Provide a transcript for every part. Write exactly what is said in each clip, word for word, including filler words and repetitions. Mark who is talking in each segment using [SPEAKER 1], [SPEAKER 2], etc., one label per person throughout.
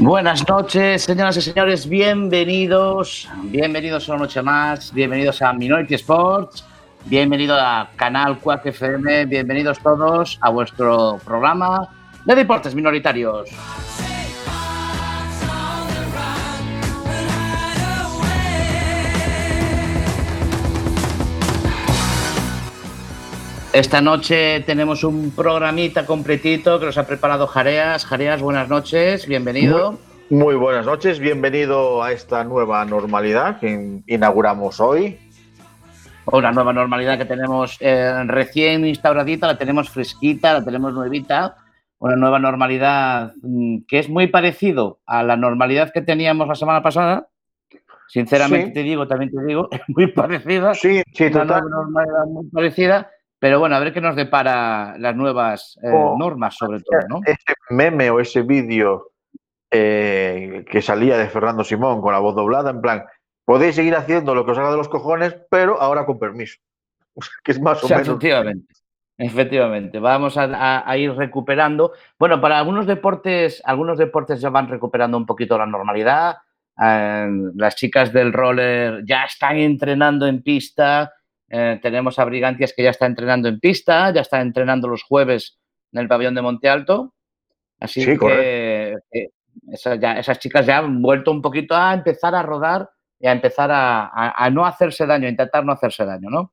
[SPEAKER 1] Buenas noches, señoras y señores, bienvenidos, bienvenidos a una noche más, bienvenidos a Minority Sports, bienvenido a Canal Quack F M, bienvenidos todos a vuestro programa de deportes minoritarios. Esta noche tenemos un programita completito que nos ha preparado Jareas. Jareas, buenas noches, bienvenido.
[SPEAKER 2] Muy, muy buenas noches, bienvenido a esta nueva normalidad que inauguramos hoy.
[SPEAKER 1] Una nueva normalidad que tenemos eh, recién instauradita, la tenemos fresquita, la tenemos nuevita. Una nueva normalidad mmm, que es muy parecido a la normalidad que teníamos la semana pasada. Sinceramente sí. te digo, también te digo, es muy parecida.
[SPEAKER 2] Sí, sí,
[SPEAKER 1] una
[SPEAKER 2] total.
[SPEAKER 1] nueva normalidad muy parecida. Pero bueno, a ver qué nos depara las nuevas eh, oh, normas, sobre todo, ¿no?
[SPEAKER 2] Ese meme o ese vídeo eh, que salía de Fernando Simón con la voz doblada, en plan, podéis seguir haciendo lo que os haga de los cojones, pero ahora con permiso. Que es más o, o sea, menos.
[SPEAKER 1] Efectivamente. Efectivamente, vamos a, a, a, ir recuperando. Bueno, para algunos deportes, algunos deportes ya van recuperando un poquito la normalidad. Eh, las chicas del roller ya están entrenando en pista. Eh, tenemos a Brigantias que ya está entrenando en pista, ya está entrenando los jueves en el pabellón de Monte Alto. Así
[SPEAKER 2] sí,
[SPEAKER 1] que eh, esa, ya, esas chicas ya han vuelto un poquito a empezar a rodar y a empezar a, a, a no hacerse daño, a intentar no hacerse daño, ¿no?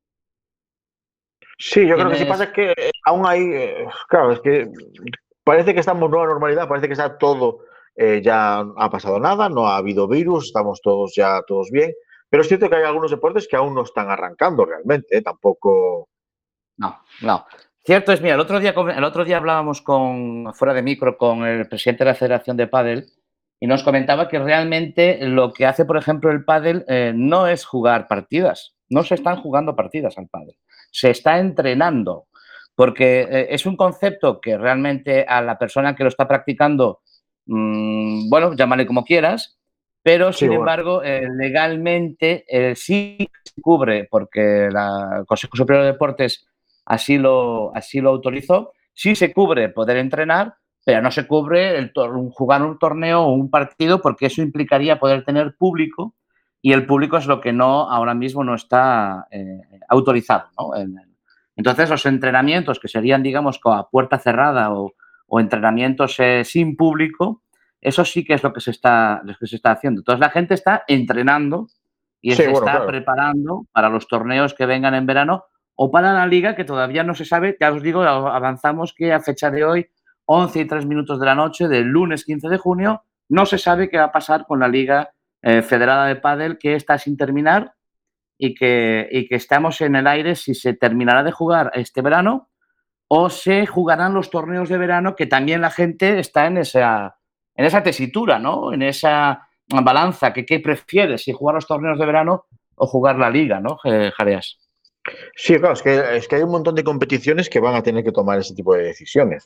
[SPEAKER 2] Sí, yo creo que sí pasa es que aún hay, eh, claro, es que parece que estamos en nueva normalidad, parece que está todo, eh, ya ha pasado nada, no ha habido virus, estamos todos ya todos bien, pero es cierto que hay algunos deportes que aún no están arrancando realmente, ¿eh? Tampoco...
[SPEAKER 1] No, no. Cierto es, mira, el otro día, el otro día hablábamos con, fuera de micro con el presidente de la Federación de Pádel y nos comentaba que realmente lo que hace, por ejemplo, el pádel eh, no es jugar partidas, no se están jugando partidas al pádel, se está entrenando, porque eh, es un concepto que realmente a la persona que lo está practicando, mmm, bueno, llámale como quieras, pero sin sí, bueno. embargo, eh, legalmente eh, sí se cubre, porque la, el Consejo Superior de Deportes así lo, así lo autorizó, sí se cubre poder entrenar, pero no se cubre el jugar un torneo o un partido porque eso implicaría poder tener público y el público es lo que no ahora mismo no está eh, autorizado, ¿no? Entonces los entrenamientos que serían, digamos, a puerta cerrada o, o entrenamientos eh, sin público, eso sí que es lo que se está, lo que se está haciendo. Entonces la gente está entrenando y sí, se bueno, está claro. preparando para los torneos que vengan en verano o para la liga que todavía no se sabe. Ya os digo, avanzamos que a fecha de hoy, once y tres minutos de la noche del lunes quince de junio, no se sabe qué va a pasar con la Liga eh, Federada de Pádel, que está sin terminar y que, y que estamos en el aire si se terminará de jugar este verano o se jugarán los torneos de verano, que también la gente está en esa, en esa tesitura, ¿no? En esa balanza, que qué prefieres, si jugar los torneos de verano o jugar la Liga, ¿no, Jareas?
[SPEAKER 2] Sí, claro, es que, es que hay un montón de competiciones que van a tener que tomar ese tipo de decisiones.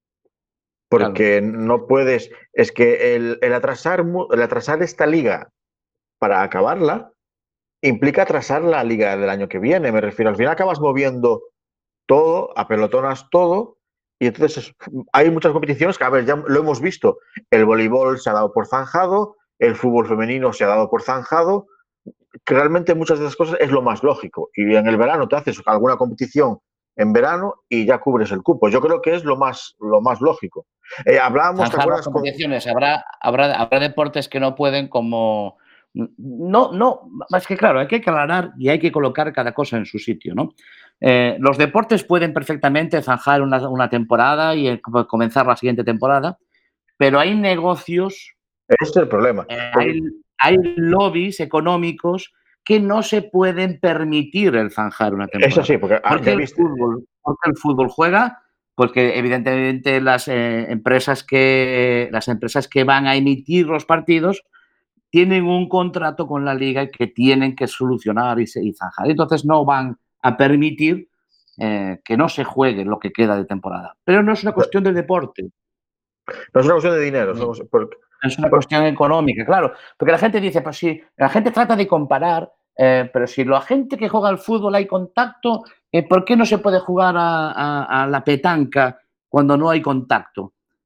[SPEAKER 2] Porque claro. no puedes, es que el, el, atrasar, el atrasar esta liga para acabarla implica atrasar la liga del año que viene, me refiero, al final acabas moviendo todo, apelotonas todo, y entonces hay muchas competiciones que, a ver, ya lo hemos visto, el voleibol se ha dado por zanjado, el fútbol femenino se ha dado por zanjado, que realmente muchas de esas cosas es lo más lógico, y en el verano te haces alguna competición en verano y ya cubres el cupo. Yo creo que es lo más, lo más lógico. Eh, hablábamos, ¿te acuerdas?
[SPEAKER 1] Competiciones. Con... Habrá, habrá, habrá deportes que no pueden como... No, no, es que claro, hay que aclarar y hay que colocar cada cosa en su sitio, ¿no? Eh, los deportes pueden perfectamente zanjar una, una temporada y comenzar la siguiente temporada, pero hay negocios...
[SPEAKER 2] Ese es el problema.
[SPEAKER 1] Eh, hay, hay lobbies económicos que no se pueden permitir el zanjar una temporada.
[SPEAKER 2] Eso sí, porque,
[SPEAKER 1] porque, el, fútbol, porque el fútbol juega, porque evidentemente las, eh, empresas que, las empresas que van a emitir los partidos tienen un contrato con la liga que tienen que solucionar y, y zanjar. Entonces no van a permitir eh, que no se juegue lo que queda de temporada. Pero no es una cuestión de deporte.
[SPEAKER 2] No es una cuestión de dinero.
[SPEAKER 1] No.
[SPEAKER 2] Porque,
[SPEAKER 1] es una cuestión económica, claro. Porque la gente dice, pues sí, la gente trata de comparar, eh, pero si la gente que juega al fútbol hay contacto, eh, ¿por qué no se puede jugar a, a, a la petanca cuando no hay contacto?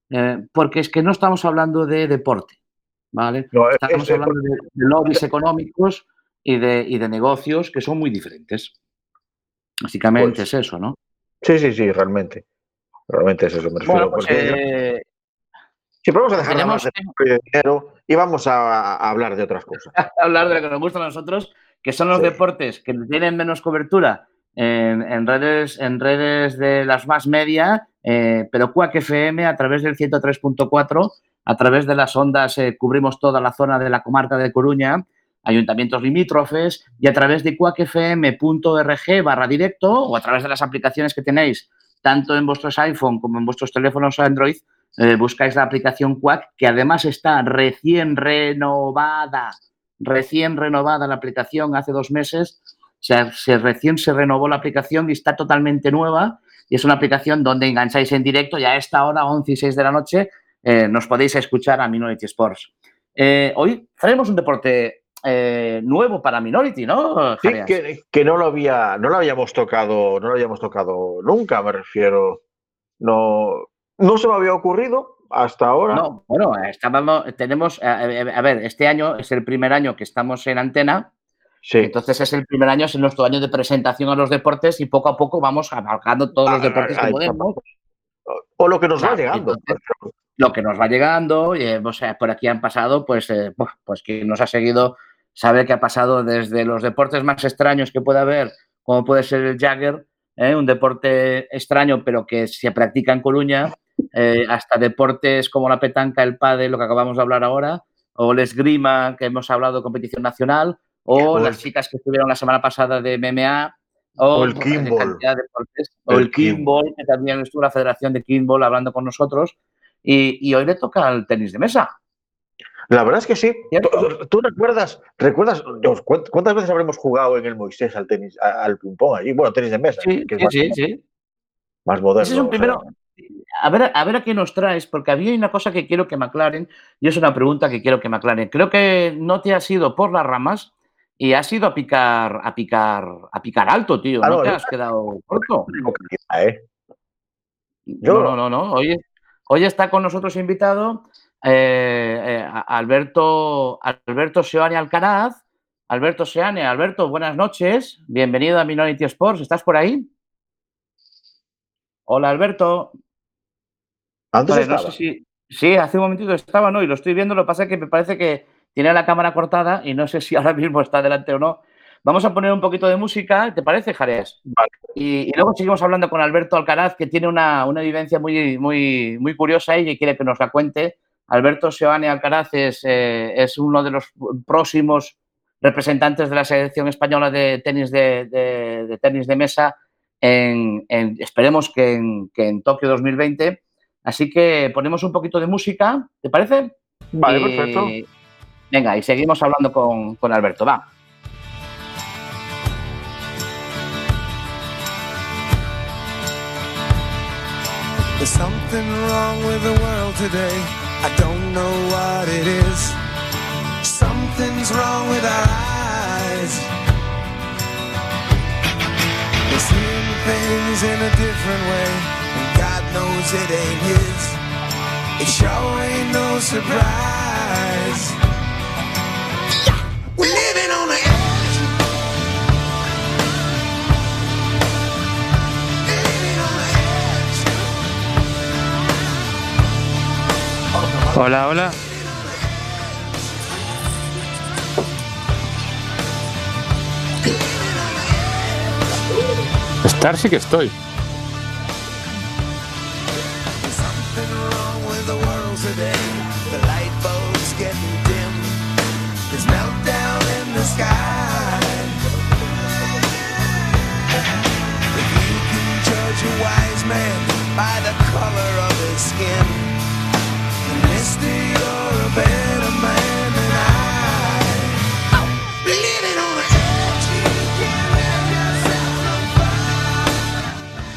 [SPEAKER 1] eh, porque es que no estamos hablando de deporte, ¿vale?
[SPEAKER 2] No,
[SPEAKER 1] Estamos
[SPEAKER 2] es, es,
[SPEAKER 1] hablando de, de lobbies económicos y de, y de negocios que son muy diferentes. Básicamente es
[SPEAKER 2] pues
[SPEAKER 1] eso, ¿no?
[SPEAKER 2] sí, sí, sí, realmente. Realmente es eso, me
[SPEAKER 1] Bueno,
[SPEAKER 2] refiero.
[SPEAKER 1] pues
[SPEAKER 2] Porque
[SPEAKER 1] eh,
[SPEAKER 2] sí, pero vamos a dejar de hablar
[SPEAKER 1] tenemos
[SPEAKER 2] de dinero y vamos a, a hablar de otras cosas.
[SPEAKER 1] hablar de lo que nos gusta a nosotros, que son los
[SPEAKER 2] Sí.
[SPEAKER 1] deportes que tienen menos cobertura en, en redes, en redes de las más media, eh, pero Quack F M a través del ciento tres punto cuatro, a través de las ondas eh, cubrimos toda la zona de la comarca de Coruña, ayuntamientos limítrofes, y a través de quackfm.org barra directo o a través de las aplicaciones que tenéis tanto en vuestros iPhone como en vuestros teléfonos Android, eh, buscáis la aplicación Quack, que además está recién renovada recién renovada la aplicación hace dos meses, o sea, se, recién se renovó la aplicación y está totalmente nueva y es una aplicación donde engancháis en directo y a esta hora, once y seis de la noche, eh, nos podéis escuchar a Minority Sports. Eh, hoy traemos un deporte eh, nuevo para Minority, ¿no,
[SPEAKER 2] Sí,
[SPEAKER 1] Jareas?
[SPEAKER 2] que, que no lo había, no lo habíamos tocado, no lo habíamos tocado nunca, me refiero. No, no se me había ocurrido hasta ahora.
[SPEAKER 1] No, bueno, estábamos, tenemos, a, a ver, este año es el primer año que estamos en antena.
[SPEAKER 2] Sí.
[SPEAKER 1] Entonces es el primer año, es nuestro año de presentación a los deportes y poco a poco vamos abarcando todos los deportes que podemos.
[SPEAKER 2] O lo que nos
[SPEAKER 1] Claro,
[SPEAKER 2] va llegando.
[SPEAKER 1] entonces, lo que nos va llegando, y, eh, o sea, por aquí han pasado, pues, eh, pues quien nos ha seguido sabe que ha pasado desde los deportes más extraños que puede haber, como puede ser el Jagger, ¿eh? Un deporte extraño pero que se practica en Coruña, eh, hasta deportes como la petanca, el pádel, lo que acabamos de hablar ahora, o el esgrima, que hemos hablado de competición nacional, o,
[SPEAKER 2] o
[SPEAKER 1] las
[SPEAKER 2] el,
[SPEAKER 1] chicas que estuvieron la semana pasada de M M A,
[SPEAKER 2] o
[SPEAKER 1] o
[SPEAKER 2] el
[SPEAKER 1] de
[SPEAKER 2] kimball.
[SPEAKER 1] cantidad de deportes, o
[SPEAKER 2] El
[SPEAKER 1] el kimball, que también estuvo la Federación de Kimball hablando con nosotros, y, y hoy le toca al tenis de mesa.
[SPEAKER 2] La verdad es que sí.
[SPEAKER 1] ¿Cierto?
[SPEAKER 2] ¿Tú, tú recuerdas, recuerdas Dios, cuántas veces habremos jugado en el Moisés al tenis, al ping-pong allí? Bueno, tenis de mesa,
[SPEAKER 1] Sí,
[SPEAKER 2] que es
[SPEAKER 1] sí,
[SPEAKER 2] más,
[SPEAKER 1] sí, sí.
[SPEAKER 2] más
[SPEAKER 1] Ese es un
[SPEAKER 2] moderno. O sea,
[SPEAKER 1] primero. A ver, a ver a qué nos traes, porque había una cosa que quiero que me aclaren y es una pregunta que quiero que me aclaren. Creo que no te has ido por las ramas y has ido a picar, a picar, a picar alto, tío.
[SPEAKER 2] ah,
[SPEAKER 1] No
[SPEAKER 2] no,
[SPEAKER 1] te
[SPEAKER 2] yo
[SPEAKER 1] has quedado corto.
[SPEAKER 2] tengo calidad, ¿eh?
[SPEAKER 1] No, no,
[SPEAKER 2] Yo,
[SPEAKER 1] no, no. Hoy, hoy está con nosotros invitado eh, eh, Alberto, Alberto Seoane Alcaraz. Alberto Seoane, Alberto, buenas noches. Bienvenido a Minority Sports. ¿Estás por ahí? Hola, Alberto.
[SPEAKER 2] antes
[SPEAKER 1] Vale, no sé
[SPEAKER 2] estaba.
[SPEAKER 1] si. Sí, hace un momentito estaba, ¿no? Y lo estoy viendo, lo que pasa es que me parece que tiene la cámara cortada y no sé si ahora mismo está delante o no. Vamos a poner un poquito de música, ¿te parece, Jareas?
[SPEAKER 2] Vale.
[SPEAKER 1] Y, y luego seguimos hablando con Alberto Alcaraz, que tiene una, una vivencia muy, muy, muy curiosa y que quiere que nos la cuente. Alberto Seoane Alcaraz es, eh, es uno de los próximos representantes de la selección española de tenis de, de, de tenis de mesa, en, en, esperemos que en, que en Tokio dos mil veinte. Así que ponemos un poquito de música, ¿te parece?
[SPEAKER 2] Vale, perfecto.
[SPEAKER 1] Y venga, y seguimos hablando con, con Alberto, va.
[SPEAKER 3] There's something wrong with the world today. I don't know what it is. Something's wrong with our eyes. We're seeing things in a different way, and God knows it ain't his. It sure ain't no surprise. We're living on the edge.
[SPEAKER 4] Hola, hola. Estar sí que estoy.
[SPEAKER 3] There's something wrong with the world today. The light bulb's getting dim. There's meltdown in the sky. If you can judge a wise man by the color of his skin, then mister, you're a better man than I. Living on the edge, you can't let yourself on fire.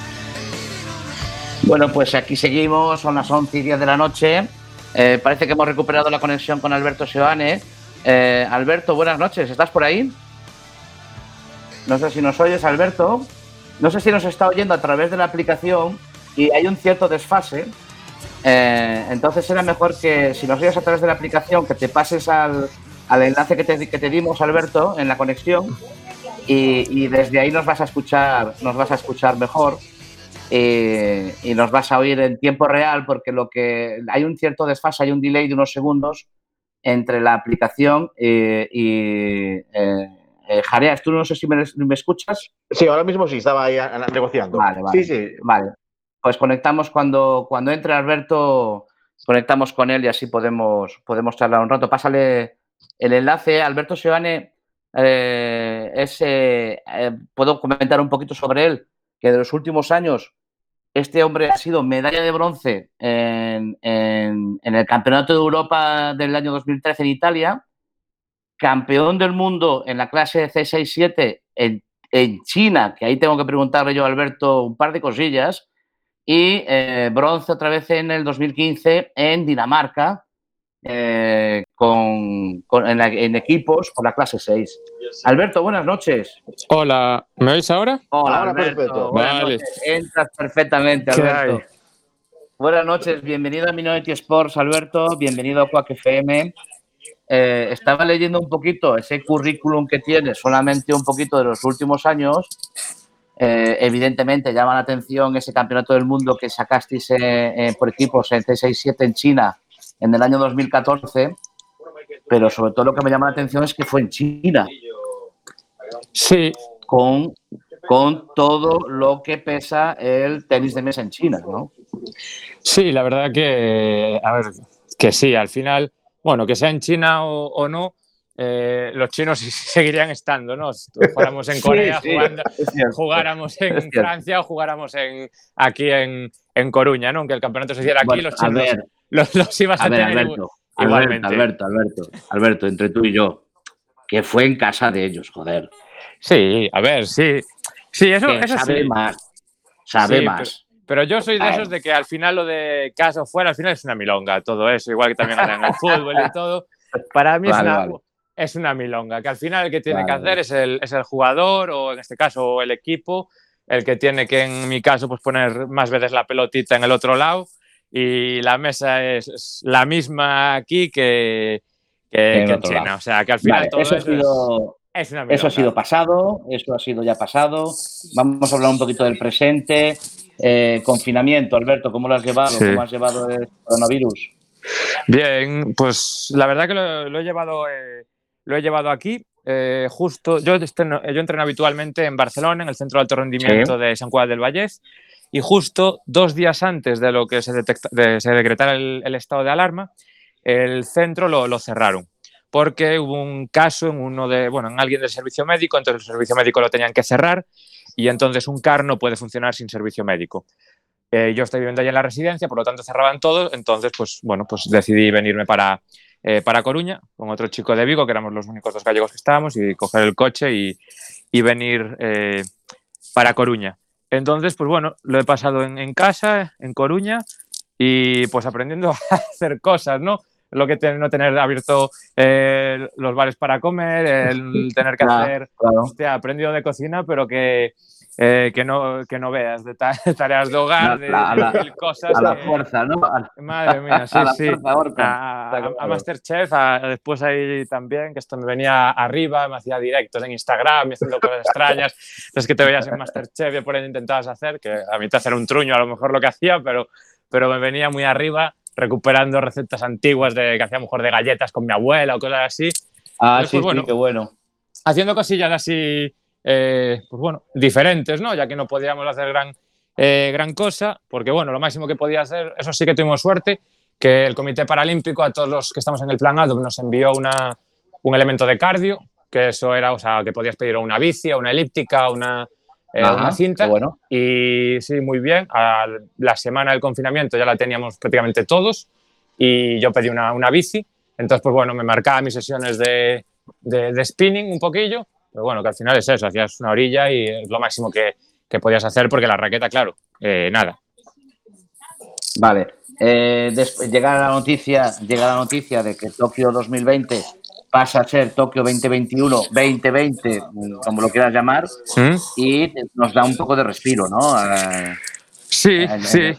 [SPEAKER 1] Bueno, pues aquí seguimos, son las once y diez de la noche. Eh, parece que hemos recuperado la conexión con Alberto Seoane. Eh, Alberto, buenas noches, ¿estás por ahí? No sé si nos oyes, Alberto. No sé si nos está oyendo a través de la aplicación y hay un cierto desfase. Eh, entonces era mejor que si nos oyes a través de la aplicación, que te pases al, al enlace que te, que te dimos, Alberto, en la conexión, y, y desde ahí nos vas a escuchar, nos vas a escuchar mejor y, y nos vas a oír en tiempo real, porque lo que hay un cierto desfase, hay un delay de unos segundos entre la aplicación y, y eh, eh, Jareas, tú no sé si me, me escuchas.
[SPEAKER 2] Sí, ahora mismo sí, estaba ahí a, a, negociando.
[SPEAKER 1] Vale, vale.
[SPEAKER 2] Sí, sí.
[SPEAKER 1] Vale. Pues conectamos cuando, cuando entre Alberto, conectamos con él y así podemos, podemos charlar un rato. Pásale el enlace. Alberto Seoane, eh, es, eh, eh, puedo comentar un poquito sobre él, que de los últimos años este hombre ha sido medalla de bronce en, en, en el Campeonato de Europa del año dos mil trece en Italia, campeón del mundo en la clase C seis siete en, en China, que ahí tengo que preguntarle yo a Alberto un par de cosillas, y eh, bronce otra vez en el dos mil quince en Dinamarca, eh, con, con, en, la, en equipos por la clase seis. Alberto, buenas noches.
[SPEAKER 4] Hola, ¿me oís ahora?
[SPEAKER 1] Hola,
[SPEAKER 2] ahora
[SPEAKER 1] Alberto.
[SPEAKER 2] perfecto.
[SPEAKER 1] Buenas
[SPEAKER 4] Vale.
[SPEAKER 1] noches. Entras perfectamente, Alberto. Buenas noches, bienvenido a Minority Sports, Alberto. Bienvenido a Quack F M. Eh, estaba leyendo un poquito ese currículum que tienes, solamente un poquito de los últimos años. Eh, evidentemente llama la atención ese campeonato del mundo que sacasteis eh, eh, por equipos en C seis siete en China en el año dos mil catorce, pero sobre todo lo que me llama la atención es que fue en China.
[SPEAKER 4] Sí.
[SPEAKER 1] Con, con todo lo que pesa el tenis de mesa en China, ¿no?
[SPEAKER 4] Sí, la verdad que, a ver, que sí, al final, bueno, que sea en China o, o no, eh, los chinos seguirían estando, ¿no? Si jugáramos en Corea, sí, sí, jugando, jugáramos en Francia o jugáramos en, aquí en, en Coruña, ¿no? Aunque el campeonato se hiciera aquí, bueno, los chinos ver, los, los ibas a, a ver, tener
[SPEAKER 1] Alberto,
[SPEAKER 4] igualmente.
[SPEAKER 1] Alberto, Alberto, Alberto, Alberto, entre tú y yo, que fue en casa de ellos, joder.
[SPEAKER 4] Sí, a ver, sí. Sí, eso, eso
[SPEAKER 1] sabe
[SPEAKER 4] sí.
[SPEAKER 1] más, sabe
[SPEAKER 4] sí,
[SPEAKER 1] más.
[SPEAKER 4] Pero, pero yo soy de esos de que al final lo de casa o fuera, al final es una milonga todo eso, igual que también en el fútbol y todo. Para mí vale, es, una, vale. es una milonga, que al final el que tiene vale, que hacer es el, es el jugador o en este caso el equipo, el que tiene que en mi caso pues poner más veces la pelotita en el otro lado y la mesa es, es la misma aquí que, que, que en China. Lado. O sea, que al final
[SPEAKER 1] vale,
[SPEAKER 4] todo
[SPEAKER 1] eso,
[SPEAKER 4] eso
[SPEAKER 1] ha sido...
[SPEAKER 4] es...
[SPEAKER 1] Eso ha sido pasado, eso ha sido ya pasado. Vamos a hablar un poquito del presente. Eh, confinamiento, Alberto, ¿cómo lo has llevado? Sí. ¿Cómo has llevado el coronavirus?
[SPEAKER 4] Bien, pues la verdad que lo, lo he llevado, eh, lo he llevado aquí. Eh, justo, yo, estreno, yo entreno habitualmente en Barcelona, en el Centro de Alto Rendimiento sí. de Sant Cugat del Vallès, y justo dos días antes de lo que se, detecta, de, se decretara el, el estado de alarma, el centro lo, lo cerraron. Porque hubo un caso en uno de, bueno, en alguien del servicio médico, entonces el servicio médico lo tenían que cerrar y entonces un C A R no puede funcionar sin servicio médico. Eh, yo estoy viviendo allí en la residencia, por lo tanto cerraban todo, entonces pues bueno, pues decidí venirme para, eh, para Coruña con otro chico de Vigo, que éramos los únicos dos gallegos que estábamos, y coger el coche y, y venir eh, para Coruña. Entonces, pues bueno, lo he pasado en, en casa, en Coruña, y pues aprendiendo a hacer cosas, ¿no? Lo que tener, no tener abierto eh, los bares para comer, el tener que
[SPEAKER 1] claro,
[SPEAKER 4] hacer,
[SPEAKER 1] claro.
[SPEAKER 4] Hostia, aprendido de cocina, pero que, eh, que, no, que no veas, de ta tareas de hogar, de,
[SPEAKER 1] a la,
[SPEAKER 4] de cosas.
[SPEAKER 1] A la
[SPEAKER 4] que,
[SPEAKER 1] fuerza, ¿no? A,
[SPEAKER 4] madre mía, sí,
[SPEAKER 1] a la
[SPEAKER 4] sí.
[SPEAKER 1] Fuerza, Orca.
[SPEAKER 4] A, a, a Masterchef, a, después ahí también, que esto me venía arriba, me hacía directos en Instagram, me haciendo cosas extrañas. Entonces que te veías en Masterchef y por ahí intentabas hacer, que a mí te hacer un truño a lo mejor lo que hacía, pero, pero me venía muy arriba, recuperando recetas antiguas de que hacía mejor de galletas con mi abuela o cosas así.
[SPEAKER 1] Ah,
[SPEAKER 4] Entonces,
[SPEAKER 1] sí,
[SPEAKER 4] pues, bueno,
[SPEAKER 1] sí, qué bueno.
[SPEAKER 4] Haciendo cosillas así, eh, pues bueno, diferentes, ¿no? Ya que no podíamos hacer gran, eh, gran cosa, porque bueno, lo máximo que podía hacer, eso sí que tuvimos suerte, que el Comité Paralímpico, a todos los que estamos en el Plan A, nos envió una, un elemento de cardio, que eso era, o sea, que podías pedir una bici, una elíptica, una... Eh,
[SPEAKER 1] Ajá,
[SPEAKER 4] una cinta,
[SPEAKER 1] bueno.
[SPEAKER 4] Y sí, muy bien. A la semana del confinamiento ya la teníamos prácticamente todos y yo pedí una, una bici, entonces pues bueno, me marcaba mis sesiones de, de, de spinning un poquillo, pero bueno, que al final es eso, hacías una orilla y es lo máximo que, que podías hacer porque la raqueta, claro, eh, nada.
[SPEAKER 1] Vale, eh, después llega la noticia, llega la noticia de que Tokio dos mil veinte pasa a ser Tokio veinte veintiuno, veinte veinte, como lo quieras llamar, ¿Mm? Y nos da un poco de respiro, ¿no? Eh,
[SPEAKER 4] sí,
[SPEAKER 1] en,
[SPEAKER 4] sí.
[SPEAKER 1] en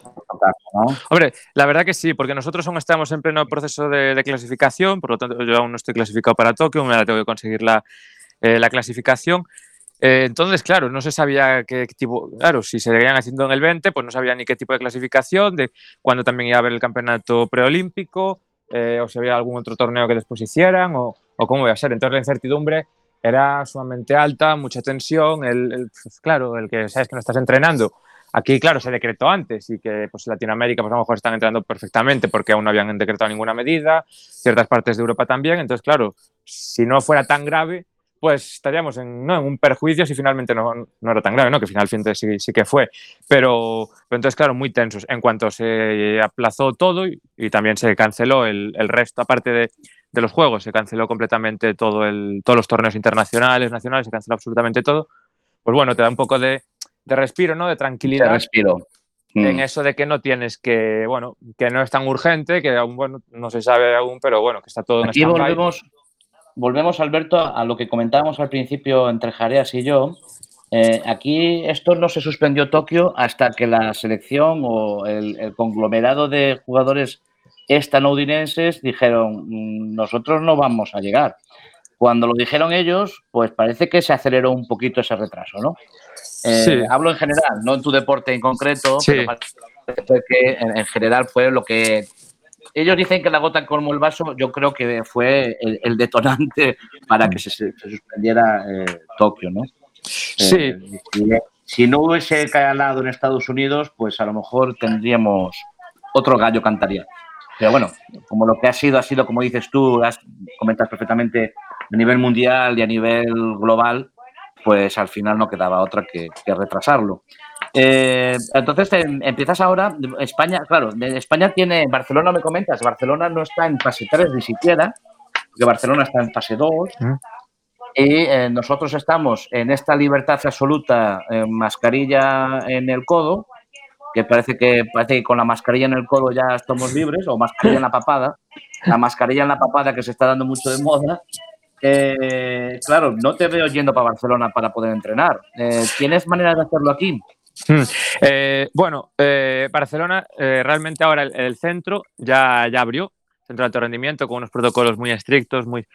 [SPEAKER 1] ¿no?
[SPEAKER 4] Hombre, la verdad que sí, porque nosotros aún estamos en pleno proceso de, de clasificación, por lo tanto yo aún no estoy clasificado para Tokio, me la tengo que conseguir la, eh, la clasificación. Eh, entonces, claro, no se sabía qué tipo, claro, si se seguían haciendo en el veinte, pues no sabía ni qué tipo de clasificación, de cuándo también iba a haber el campeonato preolímpico, eh, o si había algún otro torneo que después hicieran, o, o cómo iba a ser. Entonces la incertidumbre era sumamente alta, mucha tensión, el, el, pues, claro, el que sabes que no estás entrenando. Aquí, claro, se decretó antes y que pues Latinoamérica pues a lo mejor están entrenando perfectamente porque aún no habían decretado ninguna medida, ciertas partes de Europa también. Entonces, claro, si no fuera tan grave, pues estaríamos en, ¿no? en un perjuicio si finalmente no, no era tan grave, ¿no? Que finalmente sí, sí que fue. Pero, pero entonces, claro, muy tensos. En cuanto se aplazó todo y, y también se canceló el, el resto, aparte de, de los juegos, se canceló completamente todo el, todos los torneos internacionales, nacionales, se canceló absolutamente todo. Pues bueno, te da un poco de, de respiro, ¿no? De tranquilidad.
[SPEAKER 1] De respiro.
[SPEAKER 4] En eso de que no tienes que, bueno, que no es tan urgente, que aún, bueno, no se sabe aún, pero bueno, que está todo en
[SPEAKER 1] Aquí
[SPEAKER 4] stand-by.
[SPEAKER 1] volvemos, volvemos, Alberto, a lo que comentábamos al principio entre Jareas y yo. Eh, aquí esto no se suspendió Tokio hasta que la selección o el, el conglomerado de jugadores estadounidenses dijeron nosotros no vamos a llegar. Cuando lo dijeron ellos, pues parece que se aceleró un poquito ese retraso, ¿no? Eh,
[SPEAKER 4] Sí.
[SPEAKER 1] Hablo en general, no en tu deporte en concreto,
[SPEAKER 4] Sí.
[SPEAKER 1] pero parece que en, en general fue lo que... Ellos dicen que la gota colmó el vaso, yo creo que fue el, el detonante para que se, se suspendiera eh, Tokio, ¿no?
[SPEAKER 4] Sí.
[SPEAKER 1] Eh, si, si no hubiese calado en Estados Unidos, pues a lo mejor tendríamos otro gallo cantaría. Pero bueno, como lo que ha sido, ha sido, como dices tú, has, comentas perfectamente, a nivel mundial y a nivel global, pues al final no quedaba otra que, que retrasarlo. Eh, entonces te, empiezas ahora, España, claro, España tiene, Barcelona me comentas, Barcelona no está en fase tres ni siquiera, porque Barcelona está en fase dos, ¿Mm? y eh, nosotros estamos en esta libertad absoluta, eh, mascarilla en el codo, que parece que parece que con la mascarilla en el codo ya estamos libres, o mascarilla en la papada, la mascarilla en la papada que se está dando mucho de moda. Eh, claro, no te veo yendo para Barcelona para poder entrenar. Eh, ¿Tienes manera de hacerlo aquí?
[SPEAKER 4] Hmm. Eh, bueno, eh, Barcelona eh, realmente ahora el, el centro ya, ya abrió, centro de alto rendimiento, con unos protocolos muy estrictos, muy,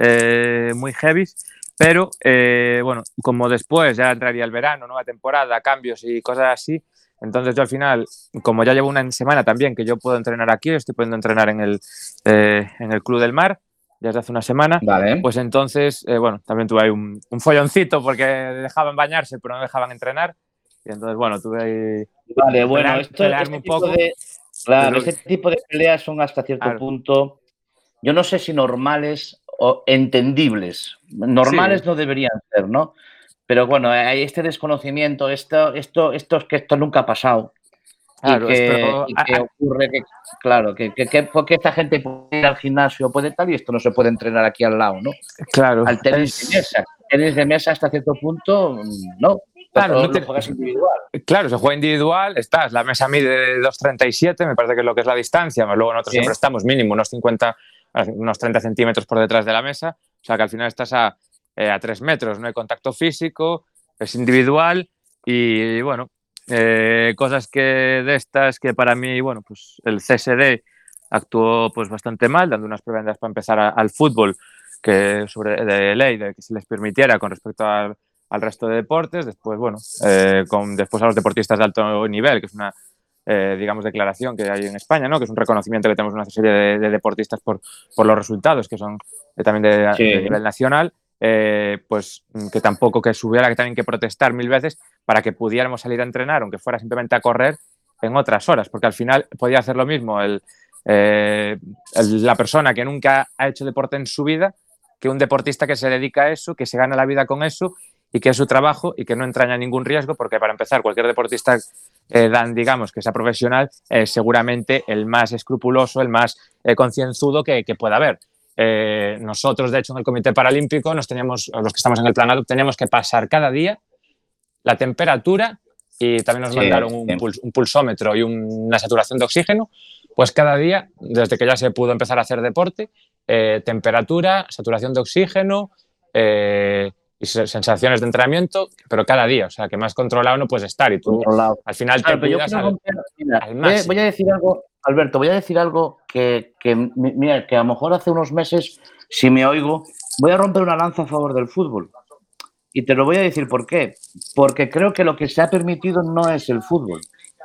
[SPEAKER 4] eh, muy heavy, pero eh, bueno, como después ya entraría el verano, nueva temporada, cambios y cosas así, entonces yo al final, como ya llevo una semana también que yo puedo entrenar aquí, estoy pudiendo entrenar en el, eh, en el Club del Mar, ya desde hace una semana,
[SPEAKER 1] vale.
[SPEAKER 4] Pues entonces, eh, bueno, también tuve ahí un, un folloncito porque dejaban bañarse pero no dejaban entrenar. Y entonces, bueno, tuve ahí...
[SPEAKER 1] Vale, bueno,
[SPEAKER 4] pelear,
[SPEAKER 1] esto,
[SPEAKER 4] pelearme
[SPEAKER 1] este,
[SPEAKER 4] un
[SPEAKER 1] tipo
[SPEAKER 4] poco.
[SPEAKER 1] de, claro,
[SPEAKER 4] Pero...
[SPEAKER 1] este tipo de peleas son hasta cierto
[SPEAKER 4] claro.
[SPEAKER 1] punto, yo no sé si normales o entendibles. Normales sí. No deberían ser, ¿no? Pero bueno, hay este desconocimiento, esto, esto, esto es que esto nunca ha pasado. Claro, y que, pero, y que a, ocurre que, claro, que, que, que porque esta gente puede ir al gimnasio, puede tal, y esto no se puede entrenar aquí al lado, ¿no?
[SPEAKER 4] Claro.
[SPEAKER 1] Al tenis es... de mesa. Tenis de mesa hasta cierto punto, no.
[SPEAKER 4] Claro,
[SPEAKER 1] lo,
[SPEAKER 4] no te...
[SPEAKER 1] lo juegas individual.
[SPEAKER 4] Claro, se juega individual, estás, la mesa mide dos treinta y siete, me parece que es lo que es la distancia, pero luego nosotros sí. Siempre estamos mínimo unos cincuenta, unos treinta centímetros por detrás de la mesa, o sea que al final estás a, eh, a tres metros, no hay contacto físico, es individual y bueno, eh, cosas que de estas que para mí, bueno, pues el C S D actuó pues bastante mal, dando unas prebendas para empezar a, al fútbol, que sobre de ley, de que se les permitiera con respecto al al resto de deportes, después, bueno, eh, con, después a los deportistas de alto nivel, que es una, eh, digamos, declaración que hay en España, ¿no? Que es un reconocimiento que tenemos una serie de, de deportistas por, por los resultados, que son eh, también de, sí. de nivel nacional, eh, pues que tampoco que subiera, que también que protestar mil veces para que pudiéramos salir a entrenar, aunque fuera simplemente a correr en otras horas, porque al final podía hacer lo mismo el, eh, el, la persona que nunca ha hecho deporte en su vida, que un deportista que se dedica a eso, que se gana la vida con eso, y que es su trabajo y que no entraña ningún riesgo, porque para empezar cualquier deportista eh, dan, digamos, que sea profesional, eh, seguramente el más escrupuloso, el más eh, concienzudo que, que pueda haber. Eh, nosotros, de hecho, en el Comité Paralímpico, nos teníamos, los que estamos en el plan A D U, teníamos que pasar cada día la temperatura y también nos sí, mandaron un, puls, un pulsómetro y un, una saturación de oxígeno, pues cada día, desde que ya se pudo empezar a hacer deporte, eh, temperatura, saturación de oxígeno, eh, y sensaciones de entrenamiento, pero cada día, o sea, que más controlado no puedes estar y tú
[SPEAKER 1] Controlado.
[SPEAKER 4] al final
[SPEAKER 1] Claro,
[SPEAKER 4] te
[SPEAKER 1] pero yo
[SPEAKER 4] cuidas
[SPEAKER 1] quiero
[SPEAKER 4] al,
[SPEAKER 1] romper- mira,
[SPEAKER 4] al
[SPEAKER 1] voy, a-
[SPEAKER 4] máximo.
[SPEAKER 1] voy a decir algo, Alberto, voy a decir algo que, que, mi- mira, que a lo mejor hace unos meses, si me oigo, voy a romper una lanza a favor del fútbol. Y te lo voy a decir por qué. Porque creo que lo que se ha permitido no es el fútbol.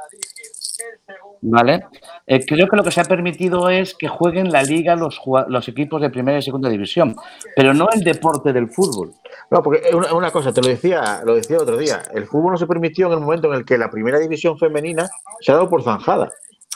[SPEAKER 1] ¿Vale? Eh, creo que lo que se ha permitido es que jueguen la liga los, jua- los equipos de primera y segunda división, pero no el deporte del fútbol.
[SPEAKER 2] No, porque una, una cosa, te lo decía, lo decía otro día, el fútbol no se permitió en el momento en el que la primera división femenina se ha dado por zanjada.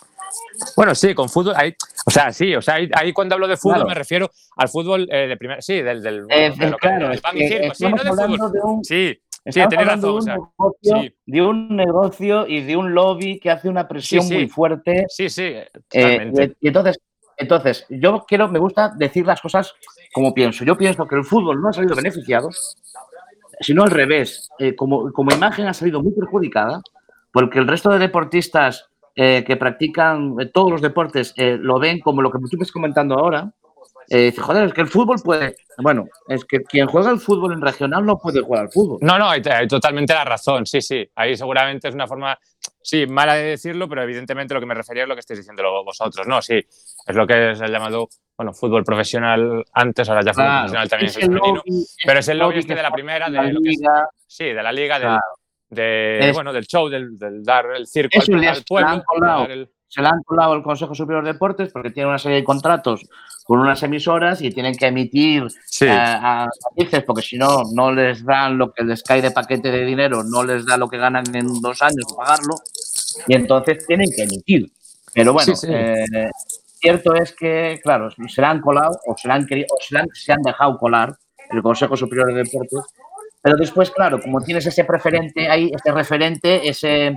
[SPEAKER 4] Bueno, sí, con fútbol, ahí, o sea, sí, o sea, ahí, ahí cuando hablo de fútbol
[SPEAKER 1] Claro.
[SPEAKER 4] me refiero al fútbol eh, de primera, sí, del, del,
[SPEAKER 1] Eh,
[SPEAKER 4] de lo que,
[SPEAKER 1] claro,
[SPEAKER 4] del
[SPEAKER 1] es
[SPEAKER 4] pan y
[SPEAKER 1] que
[SPEAKER 4] circo, sí,
[SPEAKER 1] estamos
[SPEAKER 4] no de
[SPEAKER 1] hablando
[SPEAKER 4] fútbol,
[SPEAKER 1] de un,
[SPEAKER 4] sí, sí,
[SPEAKER 1] estamos
[SPEAKER 4] tienes
[SPEAKER 1] hablando
[SPEAKER 4] razón,
[SPEAKER 1] de
[SPEAKER 4] o
[SPEAKER 1] un,
[SPEAKER 4] sea,
[SPEAKER 1] negocio,
[SPEAKER 4] sí,
[SPEAKER 1] de un negocio y de un lobby que hace una
[SPEAKER 4] sí,
[SPEAKER 1] presión muy
[SPEAKER 4] sí,
[SPEAKER 1] fuerte.
[SPEAKER 4] sí, sí,
[SPEAKER 1] Eh,
[SPEAKER 4] totalmente.
[SPEAKER 1] y entonces, entonces, yo quiero, me gusta decir las cosas como pienso. Yo pienso que el fútbol no ha salido beneficiado, sino al revés. Eh, como, como imagen ha salido muy perjudicada, porque el resto de deportistas eh, que practican eh, todos los deportes eh, lo ven como lo que tú estás comentando ahora. Eh, dice, joder, es que el fútbol puede. Bueno, es que quien juega al fútbol en regional no puede jugar al fútbol.
[SPEAKER 4] No, no, hay, hay totalmente la razón, sí, sí. Ahí seguramente es una forma, sí, mala de decirlo, pero evidentemente lo que me refería es lo que estáis diciendo vosotros, ¿no? Sí, es lo que es el llamado, bueno, fútbol profesional antes, ahora ya fútbol
[SPEAKER 1] Claro,
[SPEAKER 4] profesional también es
[SPEAKER 1] ese
[SPEAKER 4] el femenino,
[SPEAKER 1] lobby,
[SPEAKER 4] pero
[SPEAKER 1] ese
[SPEAKER 4] es el lobby
[SPEAKER 1] lobby
[SPEAKER 4] este
[SPEAKER 1] que
[SPEAKER 4] de la
[SPEAKER 1] forma
[SPEAKER 4] primera,
[SPEAKER 1] la
[SPEAKER 4] de lo que es,
[SPEAKER 1] liga,
[SPEAKER 4] sí, de la liga, del,
[SPEAKER 1] claro.
[SPEAKER 4] de,
[SPEAKER 1] Es-
[SPEAKER 4] bueno, del show, del, del dar el circo al,
[SPEAKER 1] Eso le
[SPEAKER 4] al
[SPEAKER 1] se le
[SPEAKER 4] pueblo,
[SPEAKER 1] han
[SPEAKER 4] de
[SPEAKER 1] colado,
[SPEAKER 4] dar el...
[SPEAKER 1] se le han colado el Consejo Superior de Deportes porque tiene una serie de contratos con unas emisoras y tienen que emitir
[SPEAKER 4] Sí,
[SPEAKER 1] eh, a noticias porque si no, no les dan lo que les cae de paquete de dinero, no les da lo que ganan en dos años pagarlo y entonces tienen que emitir. Pero bueno,
[SPEAKER 4] sí, sí.
[SPEAKER 1] eh, cierto es que, claro, se le han colado o se le han, querido, o se, le han, se han dejado colar el Consejo Superior de Deportes. Pero después, claro, como tienes ese preferente ahí, ese referente, ese,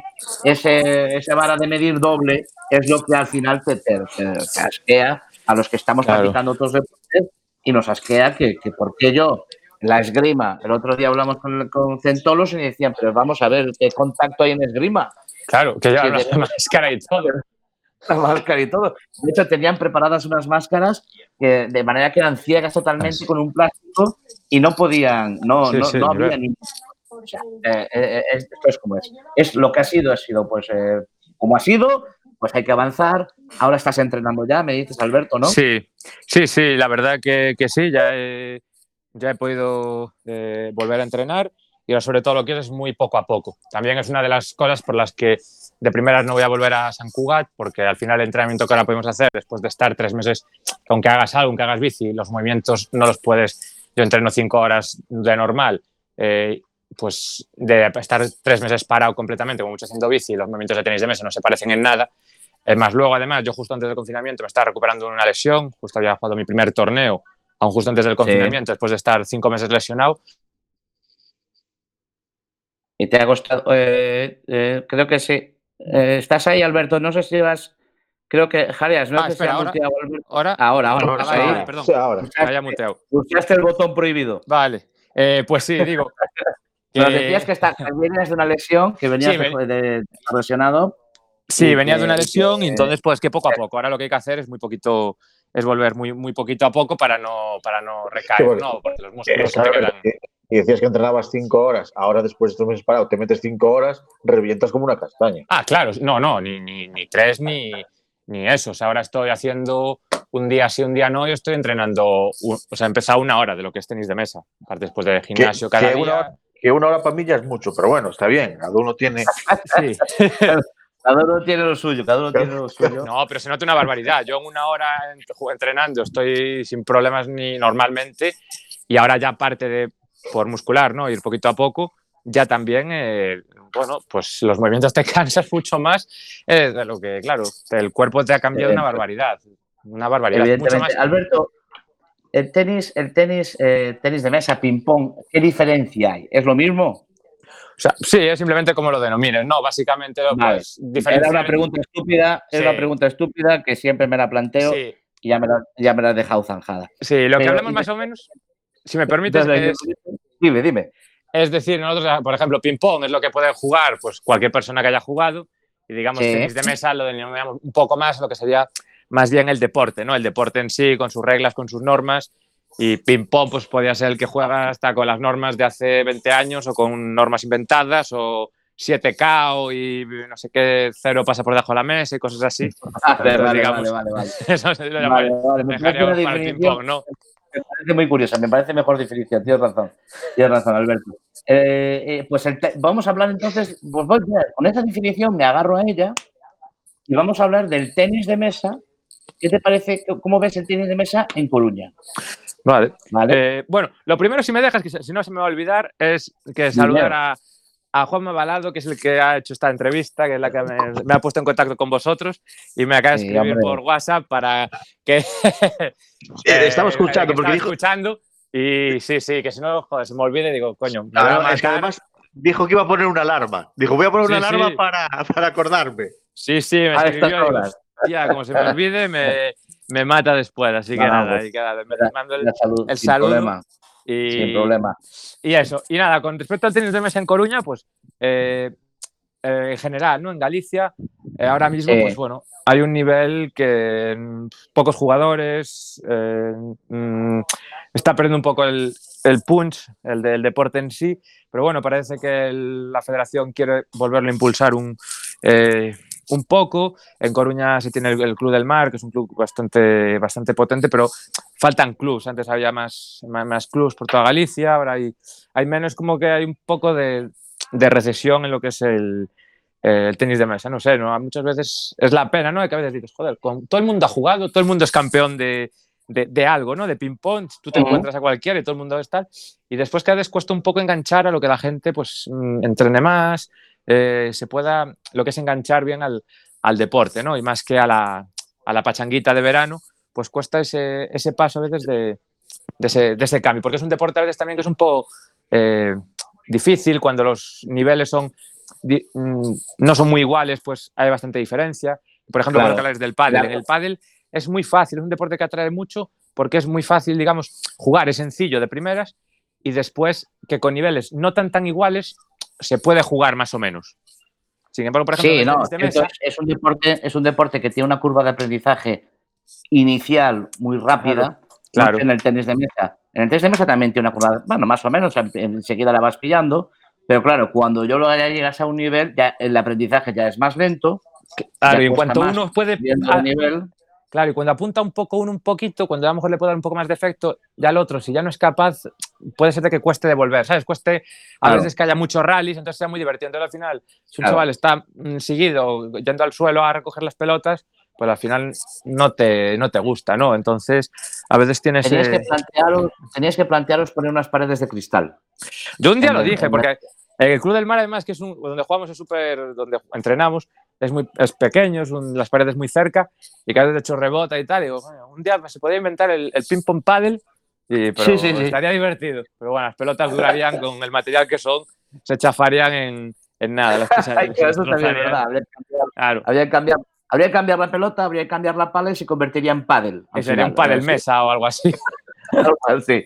[SPEAKER 1] ese, esa vara de medir doble, es lo que al final te, te, te, te asquea a los que estamos
[SPEAKER 4] Claro.
[SPEAKER 1] practicando otros deportes y nos asquea que, que por qué yo, la esgrima, el otro día hablamos con, con centolos y me decían, pero vamos a ver, ¿qué contacto hay en esgrima?
[SPEAKER 4] Claro, que llevan
[SPEAKER 1] Sí,
[SPEAKER 4] una máscara y todo.
[SPEAKER 1] La máscara y todo. De hecho, tenían preparadas unas máscaras que, de manera que eran ciegas totalmente con un plástico y no podían, no,
[SPEAKER 4] Sí,
[SPEAKER 1] no,
[SPEAKER 4] sí,
[SPEAKER 1] no
[SPEAKER 4] ni
[SPEAKER 1] había
[SPEAKER 4] ver.
[SPEAKER 1] ni. O sea, eh, eh, es- esto es como es. Es lo que ha sido, ha sido, pues, eh, como ha sido, pues hay que avanzar. Ahora estás entrenando ya, me dices, Alberto, ¿no?
[SPEAKER 4] Sí, sí, sí, la verdad que, que sí, ya he, ya he podido eh, volver a entrenar y ahora sobre todo lo que es es muy poco a poco. También es una de las cosas por las que de primeras no voy a volver a San Cugat porque al final el entrenamiento que ahora podemos hacer después de estar tres meses, aunque hagas algo, aunque hagas bici, los movimientos no los puedes, yo entreno cinco horas de normal, eh, pues de estar tres meses parado completamente, como mucho haciendo bici, los movimientos de tenis de mesa no se parecen en nada. Es más, luego además, yo justo antes del confinamiento me estaba recuperando de una lesión, justo había jugado mi primer torneo, aún justo antes del confinamiento, sí. Después de estar cinco meses lesionado.
[SPEAKER 1] Y te ha costado, eh, eh, creo que sí. Eh, ¿Estás ahí, Alberto? No sé si vas, creo que, Jarias, no
[SPEAKER 4] ah,
[SPEAKER 1] sé
[SPEAKER 4] espera,
[SPEAKER 1] si ha
[SPEAKER 4] ahora,
[SPEAKER 1] muteado Alberto.
[SPEAKER 4] Ahora,
[SPEAKER 1] ahora, ahora,
[SPEAKER 2] ahora,
[SPEAKER 1] ¿estás ahí?
[SPEAKER 2] ahora,
[SPEAKER 4] perdón,
[SPEAKER 2] sí, ahora.
[SPEAKER 4] me haya muteado.
[SPEAKER 1] Pulsaste el botón prohibido.
[SPEAKER 4] Vale, eh, pues sí, digo.
[SPEAKER 1] que... Nos decías que, está, que venías de una lesión, que venías sí, de, de, de lesionado.
[SPEAKER 4] Sí, venía que, de una lesión que, y entonces pues que poco a poco. Ahora lo que hay que hacer es muy poquito, es volver muy, muy poquito a poco para no, para no recaer, porque, ¿no? Porque los músculos
[SPEAKER 2] eh, claro,
[SPEAKER 4] te quedan...
[SPEAKER 2] Y decías que entrenabas cinco horas, ahora después de estos meses parados te metes cinco horas, revientas como una castaña.
[SPEAKER 4] Ah, claro, no, no, ni, ni, ni tres ni, ni eso. O sea, ahora estoy haciendo un día sí, un día no, y estoy entrenando, un, o sea, he empezado una hora de lo que es tenis de mesa, aparte después de gimnasio
[SPEAKER 2] que,
[SPEAKER 4] cada
[SPEAKER 2] que
[SPEAKER 4] día.
[SPEAKER 2] Una hora, que una hora para mí ya es mucho, pero bueno, está bien, cada uno tiene...
[SPEAKER 4] Sí.
[SPEAKER 1] Cada uno tiene lo suyo, cada uno tiene lo suyo.
[SPEAKER 4] No, pero se nota una barbaridad. Yo en una hora entrenando estoy sin problemas ni normalmente y ahora ya aparte de por muscular, ¿no? Ir poquito a poco, ya también, eh, bueno, pues los movimientos te cansas mucho más eh, de lo que, claro, el cuerpo te ha cambiado una barbaridad. Una barbaridad.
[SPEAKER 1] Evidentemente.
[SPEAKER 4] Mucho más.
[SPEAKER 1] Alberto, el tenis, el tenis, eh, tenis de mesa, ping-pong, ¿qué diferencia hay? ¿Es lo mismo?
[SPEAKER 4] O sea, sí, es simplemente como lo denomines, ¿no? Básicamente,
[SPEAKER 1] vale.
[SPEAKER 4] pues, diferencia.
[SPEAKER 1] Era una pregunta estúpida, sí. Es una pregunta estúpida que siempre me la planteo sí. y ya me la, ya me la has dejado zanjada.
[SPEAKER 4] Sí, lo Pero, que hablamos más o menos, si me permites, es,
[SPEAKER 1] dime, dime.
[SPEAKER 4] Es decir, nosotros, por ejemplo, ping-pong es lo que puede jugar pues, cualquier persona que haya jugado y, digamos, sí. tenis de mesa lo denominamos un poco más lo que sería más bien el deporte, ¿no? El deporte en sí, con sus reglas, con sus normas Y ping-pong pues podía ser el que juega hasta con las normas de hace veinte años o con normas inventadas o siete K o y no sé qué, cero pasa por debajo de la mesa y cosas así.
[SPEAKER 1] Vale,
[SPEAKER 4] Entonces,
[SPEAKER 1] vale,
[SPEAKER 4] digamos,
[SPEAKER 1] vale, vale, vale.
[SPEAKER 4] eso se lo
[SPEAKER 1] Vale,
[SPEAKER 4] llamaría-
[SPEAKER 1] vale, me parece
[SPEAKER 4] dejaríamos
[SPEAKER 1] una
[SPEAKER 4] para el
[SPEAKER 1] definición-
[SPEAKER 4] ping-pong, ¿no?
[SPEAKER 1] Me parece muy curiosa, me parece mejor definición, tienes razón, tienes razón, Alberto. Eh, eh, pues el te- vamos a hablar entonces, pues voy, mira, con esta definición me agarro a ella y vamos a hablar del tenis de mesa. ¿Qué te parece? ¿Cómo ves el tenis de mesa en Coruña?
[SPEAKER 4] Vale.
[SPEAKER 1] Vale.
[SPEAKER 4] Eh, bueno, lo primero, si me dejas, que se- si no se me va a olvidar, es que saludar a, a Juanma Balado, que es el que ha hecho esta entrevista, que es la que me, me ha puesto en contacto con vosotros y me acaba de
[SPEAKER 1] Sí,
[SPEAKER 4] escribir
[SPEAKER 1] hombre.
[SPEAKER 4] por WhatsApp para que...
[SPEAKER 2] Eh, estaba escuchando,
[SPEAKER 4] que
[SPEAKER 2] porque
[SPEAKER 4] estaba
[SPEAKER 2] dijo-
[SPEAKER 4] escuchando y sí, sí, que si no, joder, se me olvide, digo, coño, me
[SPEAKER 2] No,
[SPEAKER 4] va a
[SPEAKER 2] no, es que
[SPEAKER 4] matar.
[SPEAKER 2] además dijo que iba a poner una alarma. Dijo, voy a poner una
[SPEAKER 4] Sí,
[SPEAKER 2] alarma
[SPEAKER 4] sí.
[SPEAKER 2] para, para acordarme.
[SPEAKER 4] Sí, sí, me
[SPEAKER 1] A estas
[SPEAKER 4] escribió y digo,
[SPEAKER 1] horas.
[SPEAKER 4] hostia, como se me olvide, me, me mata después. Así que
[SPEAKER 1] No,
[SPEAKER 4] nada,
[SPEAKER 1] pues,
[SPEAKER 4] y que nada, me
[SPEAKER 1] la-
[SPEAKER 4] mando el,
[SPEAKER 1] la salud,
[SPEAKER 4] el
[SPEAKER 1] sin
[SPEAKER 4] saludo.
[SPEAKER 1] problema,
[SPEAKER 4] Y,
[SPEAKER 1] sin problema.
[SPEAKER 4] y eso. Y nada, con respecto al tenis de mesa en Coruña, pues eh, eh, en general, ¿no? En Galicia, eh, ahora mismo,
[SPEAKER 1] Sí.
[SPEAKER 4] pues bueno, hay un nivel que mm, pocos jugadores, eh, mm, está perdiendo un poco el, el punch, el del deporte en sí, pero bueno, parece que el- la federación quiere volverlo a impulsar un, eh, un poco. En Coruña se tiene el, el Club del Mar, que es un club bastante, bastante potente, pero faltan clubs. Antes había más, más, más clubs por toda Galicia, ahora hay, hay menos, como que hay un poco de, de recesión en lo que es el, eh, el tenis de mesa. No sé, ¿no? Muchas veces es la pena, ¿no? De que a veces dices, joder, con, todo el mundo ha jugado, todo el mundo es campeón de, de, de algo, ¿no? De ping-pong, tú te
[SPEAKER 1] Ujú.
[SPEAKER 4] encuentras a cualquiera y todo el mundo está. Y después cada vez cuesta un poco enganchar a lo que la gente, pues, mm, entrene más, eh, se pueda, lo que es enganchar bien al, al deporte, ¿no? Y más que a la, a la pachanguita de verano, pues cuesta ese, ese paso a veces de, de, ese, de ese cambio, porque es un deporte a veces también que es un poco eh, difícil, cuando los niveles son, di, mm, no son muy iguales, pues hay bastante diferencia. Por ejemplo,
[SPEAKER 1] Claro.
[SPEAKER 4] cuando hablas del pádel,
[SPEAKER 1] Claro.
[SPEAKER 4] en el pádel es muy fácil, es un deporte que atrae mucho porque es muy fácil, digamos, jugar, es sencillo de primeras y después que con niveles no tan tan iguales se puede jugar más o menos. Sin embargo, por ejemplo,
[SPEAKER 1] Sí,
[SPEAKER 4] en el
[SPEAKER 1] no,
[SPEAKER 4] tenis de
[SPEAKER 1] esto
[SPEAKER 4] mesa,
[SPEAKER 1] es, es un deporte, es un deporte que tiene una curva de aprendizaje inicial muy rápida.
[SPEAKER 4] Claro.
[SPEAKER 1] No sé en el tenis de mesa. En el tenis de mesa también tiene una curva, bueno, más o menos, en- enseguida la vas pillando, pero claro, cuando yo lo ya llegas a un nivel, ya el aprendizaje ya es más lento.
[SPEAKER 4] claro,
[SPEAKER 1] ya
[SPEAKER 4] y en
[SPEAKER 1] cuesta
[SPEAKER 4] cuanto
[SPEAKER 1] más
[SPEAKER 4] uno puede
[SPEAKER 1] subiendo
[SPEAKER 4] ah,
[SPEAKER 1] de nivel.
[SPEAKER 4] claro, y cuando apunta un poco uno un poquito, cuando a lo mejor le puede dar un poco más de efecto, ya el otro, si ya no es capaz, puede ser de que cueste devolver, ¿sabes? Cueste a
[SPEAKER 1] Claro.
[SPEAKER 4] veces que haya muchos rallies, entonces sea muy divertido. Entonces, al final, si un
[SPEAKER 1] Claro.
[SPEAKER 4] chaval está mm, seguido, yendo al suelo a recoger las pelotas, pues al final no te, no te gusta, ¿no? Entonces, a veces tienes...
[SPEAKER 1] Tenías que
[SPEAKER 4] eh,
[SPEAKER 1] plantearos, tenías que plantearos poner unas paredes de cristal.
[SPEAKER 4] Yo un día
[SPEAKER 1] en
[SPEAKER 4] lo
[SPEAKER 1] el-
[SPEAKER 4] dije,
[SPEAKER 1] en
[SPEAKER 4] porque el Club del Mar, además, que es un, donde jugamos, es súper, donde entrenamos, es muy es pequeño, es un- las paredes muy cerca, y cada vez de hecho rebota y tal. Y digo, "Coño, un día se podría inventar el, el ping-pong paddle, y, pero
[SPEAKER 1] Sí, sí, sí.
[SPEAKER 4] estaría divertido. Pero bueno, las pelotas durarían con el material que son, se chafarían en, en nada. Las que se,
[SPEAKER 1] Ay,
[SPEAKER 4] se
[SPEAKER 1] que eso también es
[SPEAKER 4] destrozarían.
[SPEAKER 1] verdad. Habría que cambiar,
[SPEAKER 4] Claro,
[SPEAKER 1] habría que cambiar, habría que cambiar la pelota, habría que cambiar la pala y se convertiría en pádel. al
[SPEAKER 4] y sería un
[SPEAKER 1] final.
[SPEAKER 4] paddle
[SPEAKER 1] Sí.
[SPEAKER 4] mesa o algo así.
[SPEAKER 1] Tal cual, sí.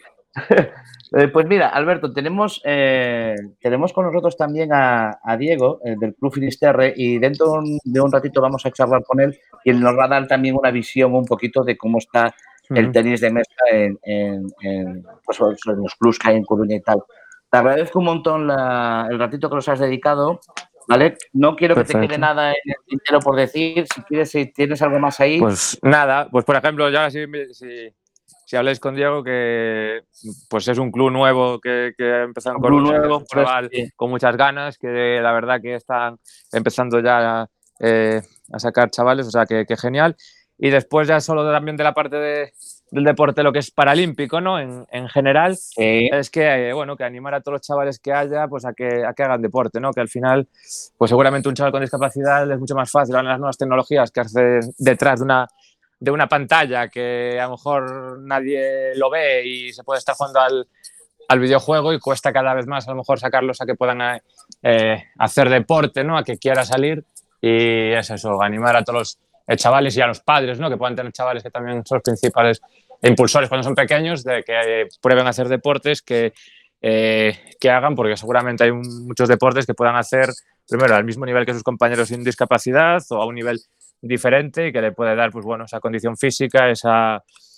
[SPEAKER 1] Eh, Pues mira, Alberto, tenemos, eh, tenemos con nosotros también a, a Diego, eh, del Club Finisterre, y dentro un- de un ratito vamos a charlar con él y él nos va a dar también una visión un poquito de cómo está el
[SPEAKER 4] Ujú.
[SPEAKER 1] tenis de mesa en, en- en, pues, en los clubs que hay en Coruña y tal. Te agradezco un montón la- el ratito que nos has dedicado, ¿vale? No quiero que te
[SPEAKER 4] Perfecto.
[SPEAKER 1] quede nada en el tintero por decir. Si quieres, si tienes algo más ahí.
[SPEAKER 4] Pues nada, pues por ejemplo, ya si, si, si habláis con Diego, que pues es un club nuevo que, que ha empezado en
[SPEAKER 1] Un club
[SPEAKER 4] Coruña, que
[SPEAKER 1] nuevo,
[SPEAKER 4] es un chaval
[SPEAKER 1] pues, sí.
[SPEAKER 4] con muchas ganas, que la verdad que están empezando ya eh, a sacar chavales, o sea que, que genial. Y después ya solo también de la parte de, del deporte, lo que es paralímpico, ¿no? En, en general,
[SPEAKER 1] Sí.
[SPEAKER 4] es que, eh, bueno, que animar a todos los chavales que haya, pues a que, a que hagan deporte, ¿no? Que al final, pues seguramente un chaval con discapacidad es mucho más fácil, ahora las nuevas tecnologías que hace detrás de una, de una pantalla que a lo mejor nadie lo ve y se puede estar jugando al, al videojuego y cuesta cada vez más a lo mejor sacarlos a que puedan eh, hacer deporte, ¿no? A que quiera salir y es eso, animar a todos los eh, chavales y a los padres, ¿no? Que puedan tener chavales que también son los principales impulsores cuando son pequeños de que eh, prueben a hacer deportes, que, eh, que hagan, porque seguramente hay un, muchos deportes que puedan hacer primero al mismo nivel que sus compañeros sin discapacidad o a un nivel diferente y que le puede dar, pues bueno, esa condición física, esa,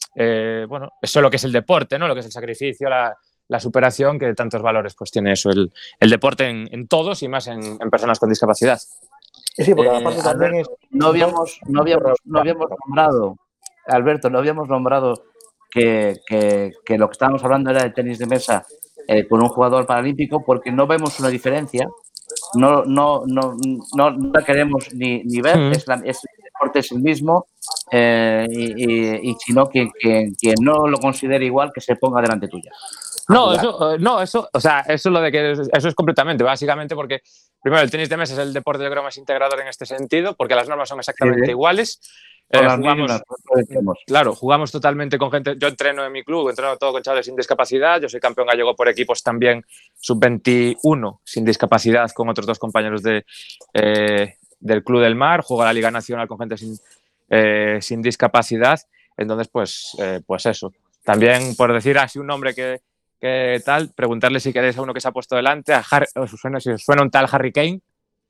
[SPEAKER 4] eh, bueno, eso es lo que es el deporte, ¿no? Lo que es el sacrificio, la, la superación, que tantos valores pues tiene eso, el, el deporte en, en todos y más en, en personas con discapacidad.
[SPEAKER 2] Sí, porque
[SPEAKER 1] Eh,
[SPEAKER 2] aparte también
[SPEAKER 1] Alberto,
[SPEAKER 2] es...
[SPEAKER 1] no habíamos, no habíamos, no habíamos nombrado, Alberto, no habíamos nombrado que, que, que lo que estábamos hablando era de tenis de mesa eh, con un jugador paralímpico, porque no vemos una diferencia, no, no, no, no, no la queremos ni, ni ver,
[SPEAKER 4] Mm.
[SPEAKER 1] es, la, es el deporte es el mismo, eh, y, y, y si no, quien, quien, quien no lo considere igual, que se ponga delante tuya.
[SPEAKER 4] No, eso, uh, no, eso, o sea, eso es lo de que es, eso es completamente, básicamente porque primero el tenis de mesa es el deporte yo creo más integrador en este sentido, porque las normas son exactamente sí, sí. iguales. Eh, jugamos, mismas, claro, jugamos totalmente con gente. Yo entreno en mi club, entreno todo con chavales sin discapacidad. Yo soy campeón gallego por equipos también sub veintiuno sin discapacidad con otros dos compañeros de, eh, del Club del Mar. Juego a la Liga Nacional con gente sin, eh, sin discapacidad. Entonces, pues, eh, pues eso. También, por decir así un nombre que, que tal, preguntarle si queréis a uno que se ha puesto delante. A Harry, os suena, si os suena un tal Harry Kane,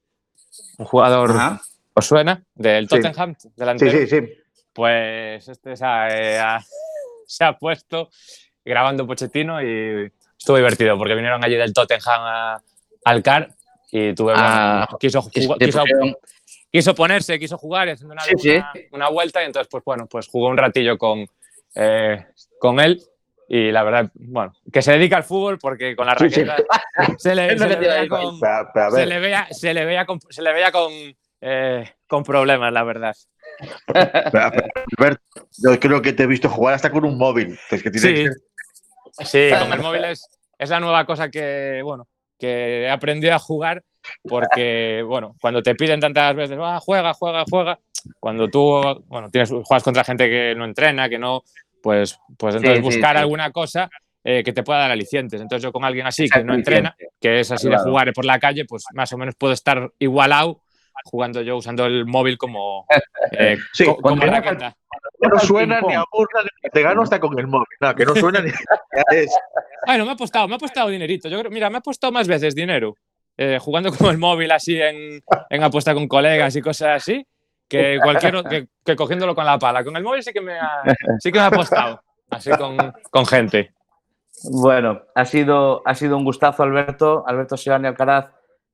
[SPEAKER 4] un jugador. Ajá. ¿Os suena? Del Tottenham, sí. delantero.
[SPEAKER 2] Sí, sí, sí.
[SPEAKER 4] Pues este se ha, eh, ha, se ha puesto grabando Pochettino y estuvo divertido porque vinieron allí del Tottenham a, al C A R y tuve, ah, bueno, quiso, jugar, quiso, quiso ponerse, quiso jugar y haciendo una, sí, una, sí. una vuelta y entonces pues bueno, pues jugó un ratillo con, eh, con él y la verdad, bueno, que se dedica al fútbol porque con la raqueta sí, sí. se le, se le veía con se le veía, se le veía con se le veía con Eh, con problemas, la verdad.
[SPEAKER 2] Pero, pero, yo creo que te he visto jugar hasta con un móvil. Es que
[SPEAKER 4] sí, que... sí, con el móvil es, es la nueva cosa que, bueno, que he aprendido a jugar porque, bueno, cuando te piden tantas veces, ah, juega, juega, juega, cuando tú, bueno, tienes, juegas contra gente que no entrena, que no, pues, pues entonces sí, buscar sí, sí. alguna cosa eh, que te pueda dar alicientes. Entonces yo con alguien así que no entrena, que es así claro. de jugar por la calle, pues más o menos puedo estar igualado jugando yo usando el móvil como, eh,
[SPEAKER 2] sí,
[SPEAKER 4] co como raqueta.
[SPEAKER 2] No, no suena ni a burla, te gano hasta con el móvil. No, que no suena ni es...
[SPEAKER 4] Bueno, me ha apostado, me ha apostado dinerito. Yo creo, mira, me ha apostado más veces dinero eh, jugando con el móvil así en, en apuesta con colegas y cosas así que cualquier que, que cogiéndolo con la pala. Con el móvil sí que me ha, sí que me ha apostado así con, con gente.
[SPEAKER 1] Bueno, ha sido, ha sido un gustazo, Alberto. Alberto Seoane Alcaraz.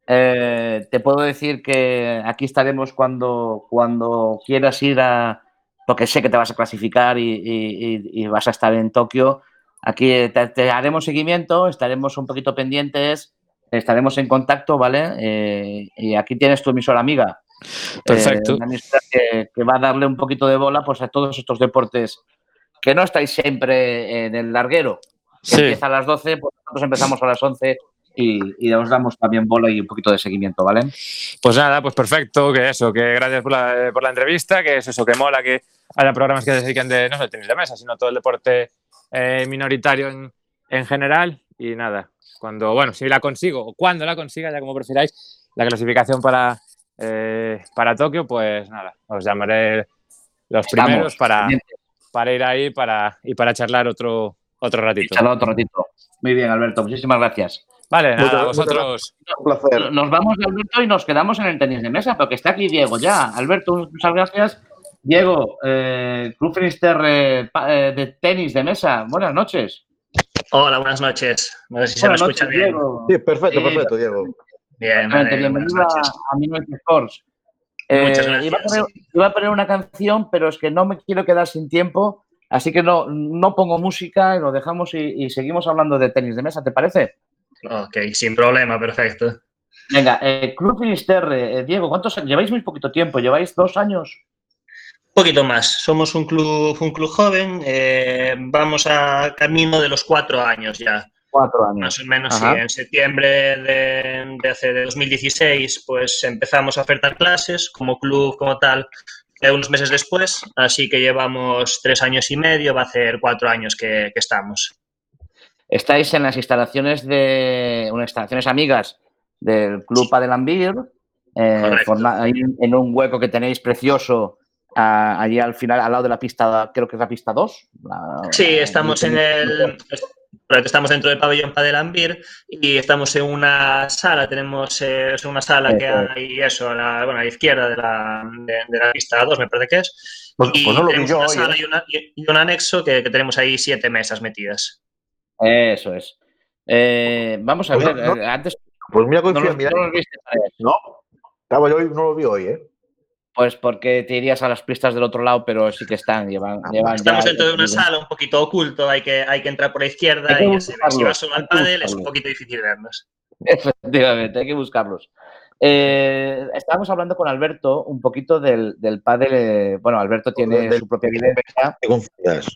[SPEAKER 1] Eh, te puedo decir que aquí estaremos cuando, cuando quieras ir a, porque sé que te vas a clasificar y, y, y vas a estar en Tokio. Aquí te, te haremos seguimiento, estaremos un poquito pendientes, estaremos en contacto, ¿vale? Eh, y aquí tienes tu emisora amiga.
[SPEAKER 4] Perfecto.
[SPEAKER 1] Eh, una emisora que, que va a darle un poquito de bola pues, a todos estos deportes que no estáis siempre en el larguero. Que sí. Empieza a las doce, pues nosotros empezamos a las once. Y, y os damos también bola y un poquito de seguimiento, ¿vale?
[SPEAKER 4] Pues nada, pues perfecto, que eso, que gracias por la, por la entrevista, que es eso, que mola que haya programas que se dediquen de, no solo el tenis de mesa, sino todo el deporte eh, minoritario en, en general. Y nada, cuando, bueno, si la consigo, o cuando la consiga, ya como prefiráis, la clasificación para, eh, para Tokio, pues nada, os llamaré los
[SPEAKER 1] Estamos,
[SPEAKER 4] primeros para, para ir ahí para, y para charlar otro, otro ratito.
[SPEAKER 1] Charlar otro ratito. Muy bien, Alberto, muchísimas gracias.
[SPEAKER 4] Vale, nada, a vosotros.
[SPEAKER 2] Un placer.
[SPEAKER 1] Nos vamos, Alberto, y nos quedamos en el tenis de mesa, porque está aquí Diego ya. Alberto, muchas gracias. Diego, eh, Club Finisterre eh, de tenis de mesa. Buenas noches.
[SPEAKER 5] Hola, buenas noches. No sé si se me escucha bien.
[SPEAKER 1] Diego.
[SPEAKER 2] Sí, perfecto, perfecto, Diego.
[SPEAKER 5] Bien, vale,
[SPEAKER 1] bienvenido a, a Minuet Sports. Eh,
[SPEAKER 5] Muchas gracias.
[SPEAKER 1] Iba a, poner, iba a poner una canción, pero es que no me quiero quedar sin tiempo, así que no, no pongo música y lo dejamos y, y seguimos hablando de tenis de mesa, ¿te parece?
[SPEAKER 5] Ok, sin problema, perfecto.
[SPEAKER 1] Venga, eh, Club Finisterre, eh, Diego, ¿cuántos años? Lleváis muy poquito tiempo, ¿lleváis dos años?
[SPEAKER 5] Un poquito más. Somos un club, un club joven, eh, vamos a camino de los cuatro años ya.
[SPEAKER 1] Cuatro años.
[SPEAKER 5] Más o menos, Ajá. sí. En septiembre de, de, hace, de dos mil dieciséis, pues empezamos a ofertar clases como club, como tal, eh, unos meses después, así que llevamos tres años y medio, va a hacer cuatro años que, que estamos.
[SPEAKER 1] Estáis en las instalaciones de unas instalaciones amigas del Club Padel and Beer, eh, ahí en un hueco que tenéis precioso, uh, allí al final, al lado de la pista, creo que es la pista dos. La,
[SPEAKER 5] sí, estamos en el, Estamos dentro del pabellón Padel Ambir y estamos en una sala, tenemos eh, una sala que hay eso, a la, bueno, a la izquierda de la, de, de la pista dos, me parece que es.
[SPEAKER 2] Pues,
[SPEAKER 5] y
[SPEAKER 2] pues no lo vi
[SPEAKER 5] tenemos
[SPEAKER 2] yo
[SPEAKER 5] una
[SPEAKER 2] hoy,
[SPEAKER 5] sala
[SPEAKER 2] ¿eh?
[SPEAKER 5] y, una, y un anexo que, que tenemos ahí siete mesas metidas.
[SPEAKER 1] Eso es. Eh, vamos a
[SPEAKER 2] Pues
[SPEAKER 1] ver,
[SPEAKER 2] no, no,
[SPEAKER 1] eh, antes
[SPEAKER 2] pues mira,
[SPEAKER 1] no
[SPEAKER 2] fui a
[SPEAKER 1] los,
[SPEAKER 2] mirar.
[SPEAKER 1] no los viste ayer.
[SPEAKER 2] No, estaba yo hoy, no lo vi hoy, ¿eh?
[SPEAKER 1] Pues porque te irías a las pistas del otro lado, pero sí que están, llevan,
[SPEAKER 2] Ah,
[SPEAKER 1] llevan
[SPEAKER 5] Estamos
[SPEAKER 1] ya.
[SPEAKER 5] dentro de una sala un poquito oculto, hay que, hay que entrar por la izquierda
[SPEAKER 1] Hay que
[SPEAKER 5] y ya se ve. Si vas
[SPEAKER 1] buscarlos,
[SPEAKER 5] solo
[SPEAKER 1] hay
[SPEAKER 5] al
[SPEAKER 1] que
[SPEAKER 5] pádel es un
[SPEAKER 1] buscarlos.
[SPEAKER 5] poquito difícil vernos.
[SPEAKER 1] Efectivamente, hay que buscarlos. Eh, estábamos hablando con Alberto un poquito del, del pádel. Eh, bueno, Alberto tiene
[SPEAKER 2] Del-
[SPEAKER 1] su propia vivencia,
[SPEAKER 2] Te confundas.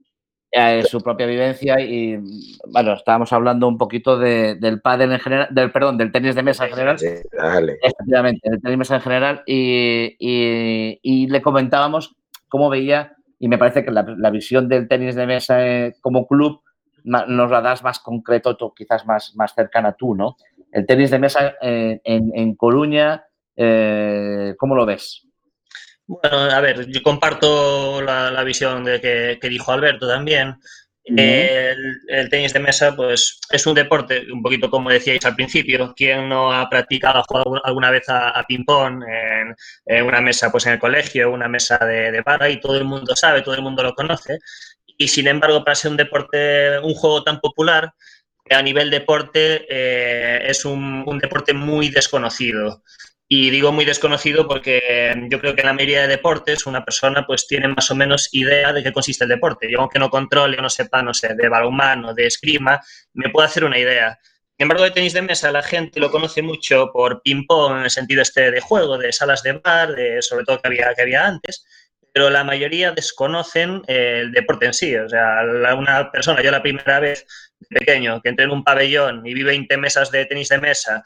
[SPEAKER 1] eh, su propia vivencia y, bueno, estábamos hablando un poquito de, del pádel en general, del, perdón, del tenis de mesa en general.
[SPEAKER 2] Sí, dale.
[SPEAKER 1] Efectivamente, del tenis de mesa en general y, y, y le comentábamos cómo veía, y me parece que la, la visión del tenis de mesa eh, como club ma, nos la das más concreto, tú, quizás más, más cercana tú, ¿no? El tenis de mesa eh, en, en Coruña, eh, ¿cómo lo ves?
[SPEAKER 5] Bueno, a ver, yo comparto la, la visión de que, que dijo Alberto también. El, el tenis de mesa, pues, es un deporte, un poquito como decíais al principio. ¿Quién no ha practicado, ha jugado alguna vez a, a ping-pong en, en una mesa, pues, en el colegio, una mesa de, de barra, y todo el mundo sabe, todo el mundo lo conoce? Y, sin embargo, para ser un deporte, un juego tan popular, a nivel deporte, eh, es un, un deporte muy desconocido. Y digo muy desconocido porque yo creo que en la mayoría de deportes una persona pues tiene más o menos idea de qué consiste el deporte. Yo, aunque no controle o no sepa, no sé, de balonmano, de esgrima, me puedo hacer una idea. Sin embargo, de tenis de mesa la gente lo conoce mucho por ping-pong, en el sentido este de juego, de salas de bar, de, sobre todo que había, que había antes, pero la mayoría desconocen el deporte en sí. O sea, la, una persona, yo la primera vez de pequeño que entré en un pabellón y vi veinte mesas de tenis de mesa,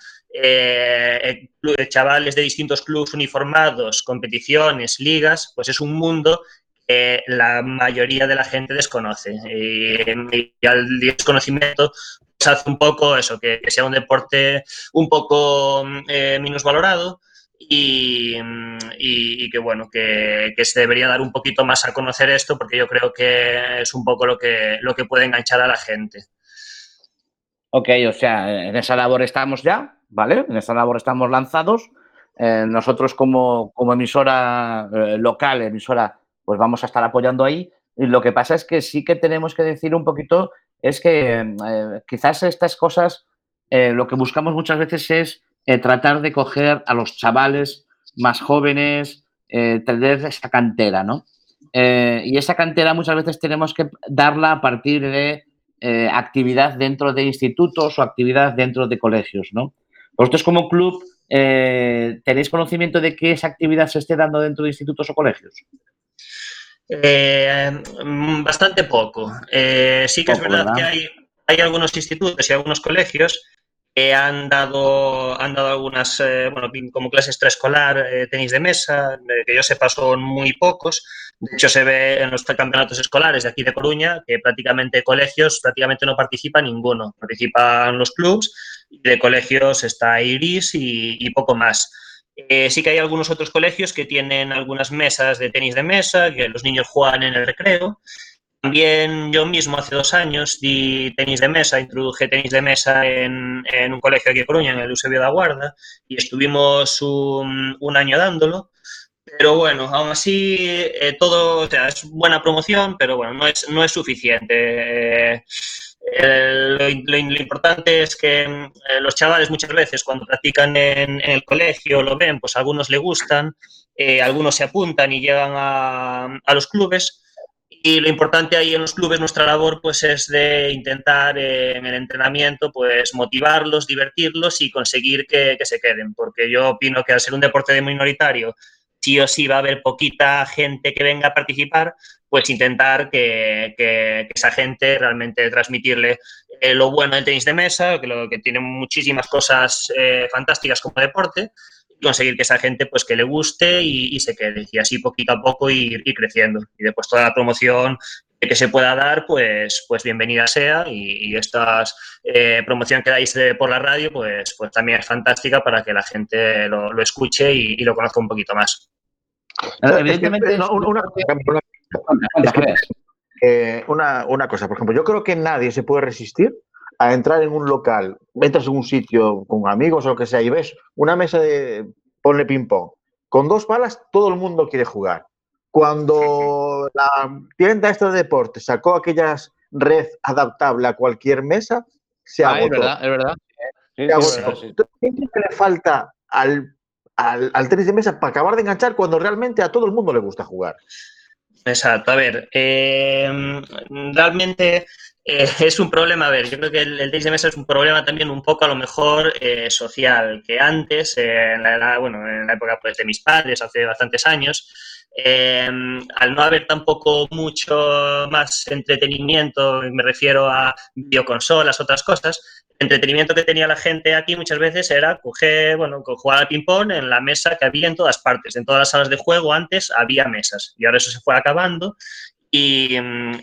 [SPEAKER 5] eh, chavales de distintos clubes uniformados, competiciones, ligas, pues es un mundo que la mayoría de la gente desconoce. Y, y al desconocimiento pues hace un poco eso, que, que sea un deporte un poco eh, minusvalorado. Y, y, y que bueno, que, que se debería dar un poquito más a conocer esto, porque yo creo que es un poco lo que, lo que puede enganchar a la gente.
[SPEAKER 1] Ok, o sea, en esa labor estamos ya, ¿vale? En esa labor estamos lanzados. Eh, nosotros como, como emisora eh, local, emisora, pues vamos a estar apoyando ahí. Y lo que pasa es que sí que tenemos que decir un poquito, es que eh, quizás estas cosas, eh, lo que buscamos muchas veces es eh, tratar de coger a los chavales más jóvenes, eh, tener esa cantera, ¿no? Eh, y esa cantera muchas veces tenemos que darla a partir de Eh, actividad dentro de institutos o actividad dentro de colegios, ¿no? Vosotros como club, eh, ¿tenéis conocimiento de que esa actividad se esté dando dentro de institutos o colegios?
[SPEAKER 5] Eh, bastante poco. Eh, sí que
[SPEAKER 1] Poco,
[SPEAKER 5] es verdad
[SPEAKER 1] ¿verdad?
[SPEAKER 5] que hay, hay algunos institutos y algunos colegios que han dado, han dado algunas, eh, bueno, como clases extraescolar, eh, tenis de mesa, eh, que yo sepa son muy pocos. De hecho, se ve en los campeonatos escolares de aquí de Coruña que prácticamente colegios prácticamente no participa ninguno. Participan los clubs y de colegios está Iris y, y poco más. Eh, sí que hay algunos otros colegios que tienen algunas mesas de tenis de mesa, que los niños juegan en el recreo. También yo mismo hace dos años di tenis de mesa, introduje tenis de mesa en, en un colegio aquí de Coruña, en el Eusebio da Guarda, y estuvimos un, un año dándolo. Pero bueno, aún así, eh, todo, o sea, es buena promoción, pero bueno, no es, no es suficiente. Eh, eh, lo, lo, lo importante es que eh, los chavales muchas veces cuando practican en, en el colegio lo ven, pues a algunos les gustan, eh, algunos se apuntan y llegan a, a los clubes. Y lo importante ahí en los clubes, nuestra labor, pues es de intentar eh, en el entrenamiento, pues motivarlos, divertirlos y conseguir que, que se queden. Porque yo opino que al ser un deporte de minoritario, sí o sí va a haber poquita gente que venga a participar, pues intentar que, que, que esa gente realmente transmitirle eh, lo bueno del tenis de mesa, que, lo, que tiene muchísimas cosas eh, fantásticas como deporte, y conseguir que esa gente pues que le guste y, y se quede, y así poquito a poco ir, ir creciendo. Y después toda la promoción que se pueda dar, pues, pues bienvenida sea, y, y esta eh, promoción que dais de, por la radio, pues, pues también es fantástica para que la gente lo, lo escuche y, y lo conozca un poquito más.
[SPEAKER 1] Evidentemente,
[SPEAKER 2] es que, no, una, una, una,
[SPEAKER 1] cuenta, cuenta,
[SPEAKER 2] es que, eh, una, una cosa, por ejemplo, yo creo que nadie se puede resistir a entrar en un local, entras en un sitio con amigos o lo que sea y ves una mesa de, ponle ping-pong, con dos balas, todo el mundo quiere jugar. Cuando la tienda esta de deportes sacó aquellas red adaptable a cualquier mesa, se
[SPEAKER 1] Ah,
[SPEAKER 2] agotó.
[SPEAKER 1] es verdad, es verdad. Sí,
[SPEAKER 2] Se agotó.
[SPEAKER 1] sí, es verdad, sí.
[SPEAKER 2] ¿Qué es lo que le falta al, al, al tenis de mesa para acabar de enganchar cuando realmente a todo el mundo le gusta jugar?
[SPEAKER 5] Exacto, a ver, eh, realmente eh, es un problema, a ver, yo creo que el, el tenis de mesa es un problema también un poco a lo mejor eh, social, que antes, eh, en, la, la, bueno, en la época pues, de mis padres, hace bastantes años, eh, al no haber tampoco mucho más entretenimiento, me refiero a videoconsolas, otras cosas, el entretenimiento que tenía la gente aquí muchas veces era coger, bueno, jugar al ping-pong en la mesa que había en todas partes. En todas las salas de juego antes había mesas y ahora eso se fue acabando y,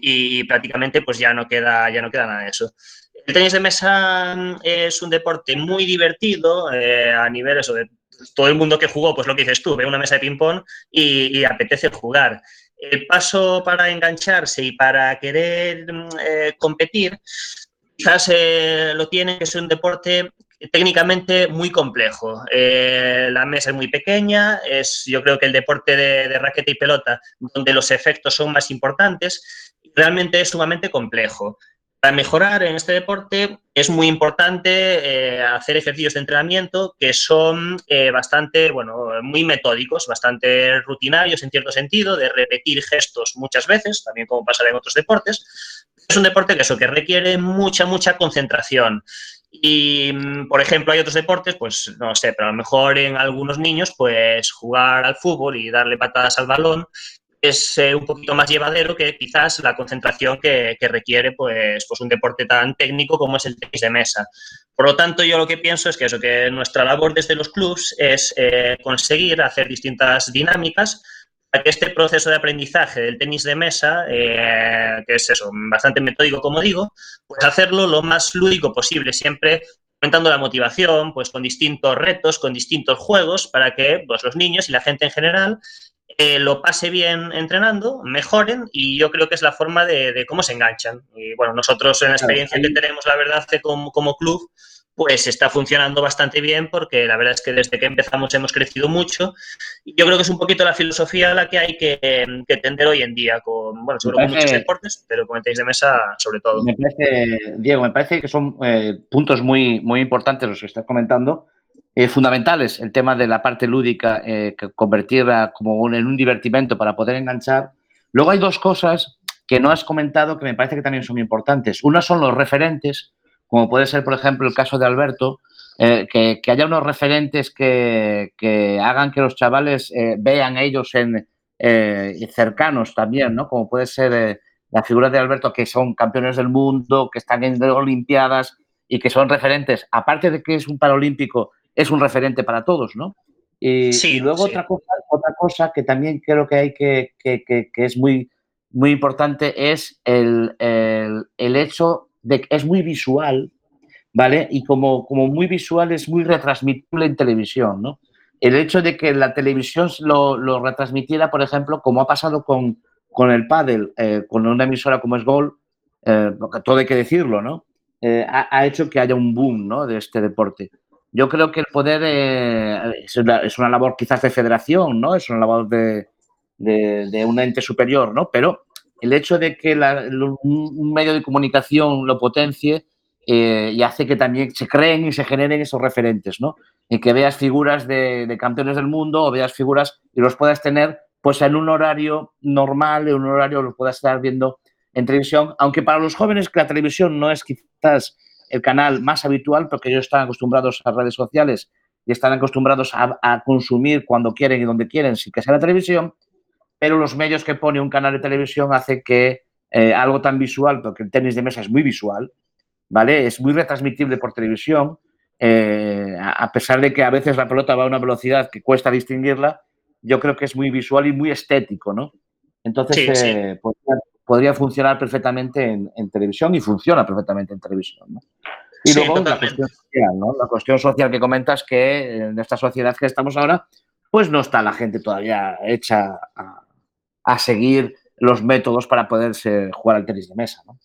[SPEAKER 5] y prácticamente pues ya no queda, ya no queda nada de eso. El tenis de mesa es un deporte muy divertido eh, a nivel eso de todo el mundo que jugó, pues lo que dices tú, ve una mesa de ping-pong y, y apetece jugar. El paso para engancharse y para querer eh, competir quizás eh, lo tiene que es un deporte técnicamente muy complejo. Eh, la mesa es muy pequeña, es yo creo que el deporte de, de raqueta y pelota donde los efectos son más importantes, realmente es sumamente complejo. Para mejorar en este deporte es muy importante eh, hacer ejercicios de entrenamiento que son eh, bastante, bueno, muy metódicos, bastante rutinarios en cierto sentido, de repetir gestos muchas veces, también como pasa en otros deportes. Es un deporte que eso, que requiere mucha, mucha concentración. Y, por ejemplo, hay otros deportes, pues no sé, pero a lo mejor en algunos niños, pues jugar al fútbol y darle patadas al balón es eh, un poquito más llevadero que quizás la concentración que, que requiere pues, pues un deporte tan técnico como es el tenis de mesa. Por lo tanto, yo lo que pienso es que eso, que nuestra labor desde los clubs es eh, conseguir hacer distintas dinámicas para que este proceso de aprendizaje del tenis de mesa, eh, que es eso, bastante metódico, como digo, pues hacerlo lo más lúdico posible, siempre aumentando la motivación, pues con distintos retos, con distintos juegos, para que pues, los niños y la gente en general eh, lo pase bien entrenando, mejoren, y yo creo que es la forma de, de cómo se enganchan. Y bueno, nosotros en la experiencia que tenemos, la verdad, como, como club, pues está funcionando bastante bien porque la verdad es que desde que empezamos hemos crecido mucho y yo creo que es un poquito la filosofía a la que hay que, que tender hoy en día con, bueno, seguro parece, con muchos deportes, pero con el tenis de mesa sobre todo.
[SPEAKER 1] Me parece, Diego, me parece que son eh, puntos muy, muy importantes los que estás comentando, eh, fundamentales, el tema de la parte lúdica, eh, que convertirla como un, en un divertimento para poder enganchar. Luego hay dos cosas que no has comentado que me parece que también son importantes. Una son los referentes, como puede ser, por ejemplo, el caso de Alberto, eh, que, que haya unos referentes que, que hagan que los chavales eh, vean ellos en, eh, cercanos también, ¿no? Como puede ser eh, la figura de Alberto, que son campeones del mundo, que están en Olimpiadas y que son referentes. Aparte de que es un paralímpico, es un referente para todos, ¿no? Y,
[SPEAKER 5] sí,
[SPEAKER 1] y luego
[SPEAKER 5] sí.
[SPEAKER 1] otra cosa, otra cosa que también creo que hay que, que, que, que es muy, muy importante es el, el, el hecho de que es muy visual, ¿vale? Y como, como muy visual es muy retransmitible en televisión, ¿no? El hecho de que la televisión lo, lo retransmitiera, por ejemplo, como ha pasado con, con el pádel, eh, con una emisora como es Gol, eh, porque todo hay que decirlo, ¿no? Eh, ha, ha hecho que haya un boom, ¿no?, de este deporte. Yo creo que el poder eh, es, una, es una labor quizás de federación, ¿no? Es una labor de, de, de un ente superior, ¿no? Pero el hecho de que la, un medio de comunicación lo potencie eh, y hace que también se creen y se generen esos referentes, ¿no? En que veas figuras de, de campeones del mundo o veas figuras y los puedas tener pues en un horario normal, en un horario los puedas estar viendo en televisión, aunque para los jóvenes que la televisión no es quizás el canal más habitual porque ellos están acostumbrados a redes sociales y están acostumbrados a, a consumir cuando quieren y donde quieren sin que sea la televisión, pero los medios que pone un canal de televisión hace que eh, algo tan visual, porque el tenis de mesa es muy visual, ¿vale? Es muy retransmitible por televisión, eh, a pesar de que a veces la pelota va a una velocidad que cuesta distinguirla, yo creo que es muy visual y muy estético, ¿no? Entonces,
[SPEAKER 5] sí, sí.
[SPEAKER 1] eh, podría, podría funcionar perfectamente en, en televisión y funciona perfectamente en televisión, ¿no? Y
[SPEAKER 5] Sí,
[SPEAKER 1] luego
[SPEAKER 5] totalmente.
[SPEAKER 1] la cuestión social, ¿no? La cuestión social que comentas que en esta sociedad que estamos ahora, pues no está la gente todavía hecha a, a seguir los métodos para poderse jugar al tenis de mesa, ¿no?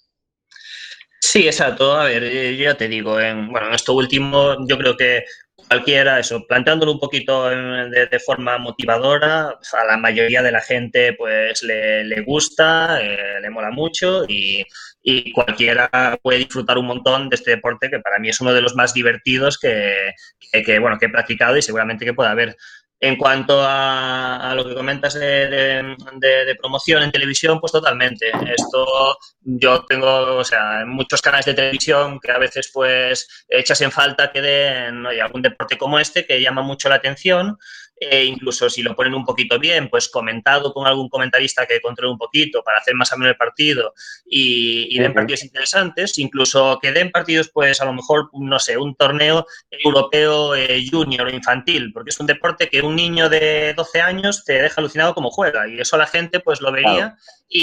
[SPEAKER 5] Sí, exacto. A ver, eh, yo ya te digo, en, bueno, en esto último, yo creo que cualquiera, eso, planteándolo un poquito en- de, de forma motivadora, a la mayoría de la gente pues le, le gusta, eh, le mola mucho y, y cualquiera puede disfrutar un montón de este deporte que para mí es uno de los más divertidos que, que, que, bueno, que he practicado y seguramente que pueda haber. En cuanto a, a lo que comentas de, de, de, de promoción en televisión, pues totalmente. Esto yo tengo, o sea, muchos canales de televisión que a veces pues echas en falta que den, oye, algún deporte como este que llama mucho la atención, e incluso si lo ponen un poquito bien, pues comentado con algún comentarista que controle un poquito para hacer más ameno el partido y, y den partidos interesantes, incluso que den partidos pues a lo mejor, no sé, un torneo europeo eh, junior o infantil, porque es un deporte que un niño de doce años te deja alucinado como juega y eso la gente pues lo vería. Claro.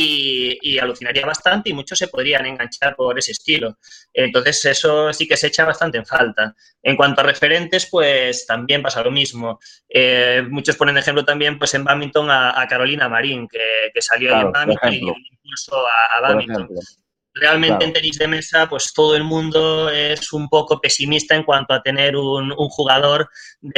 [SPEAKER 5] Y, y alucinaría bastante y muchos se podrían enganchar por ese estilo. Entonces eso sí que se echa bastante en falta. En cuanto a referentes, pues también pasa lo mismo. Eh, muchos ponen de ejemplo también pues en bádminton a, a Carolina Marín, que, que salió claro, ahí en bádminton y dio un impulso a, a bádminton. Realmente claro. En tenis de mesa, pues todo el mundo es un poco pesimista en cuanto a tener un, un jugador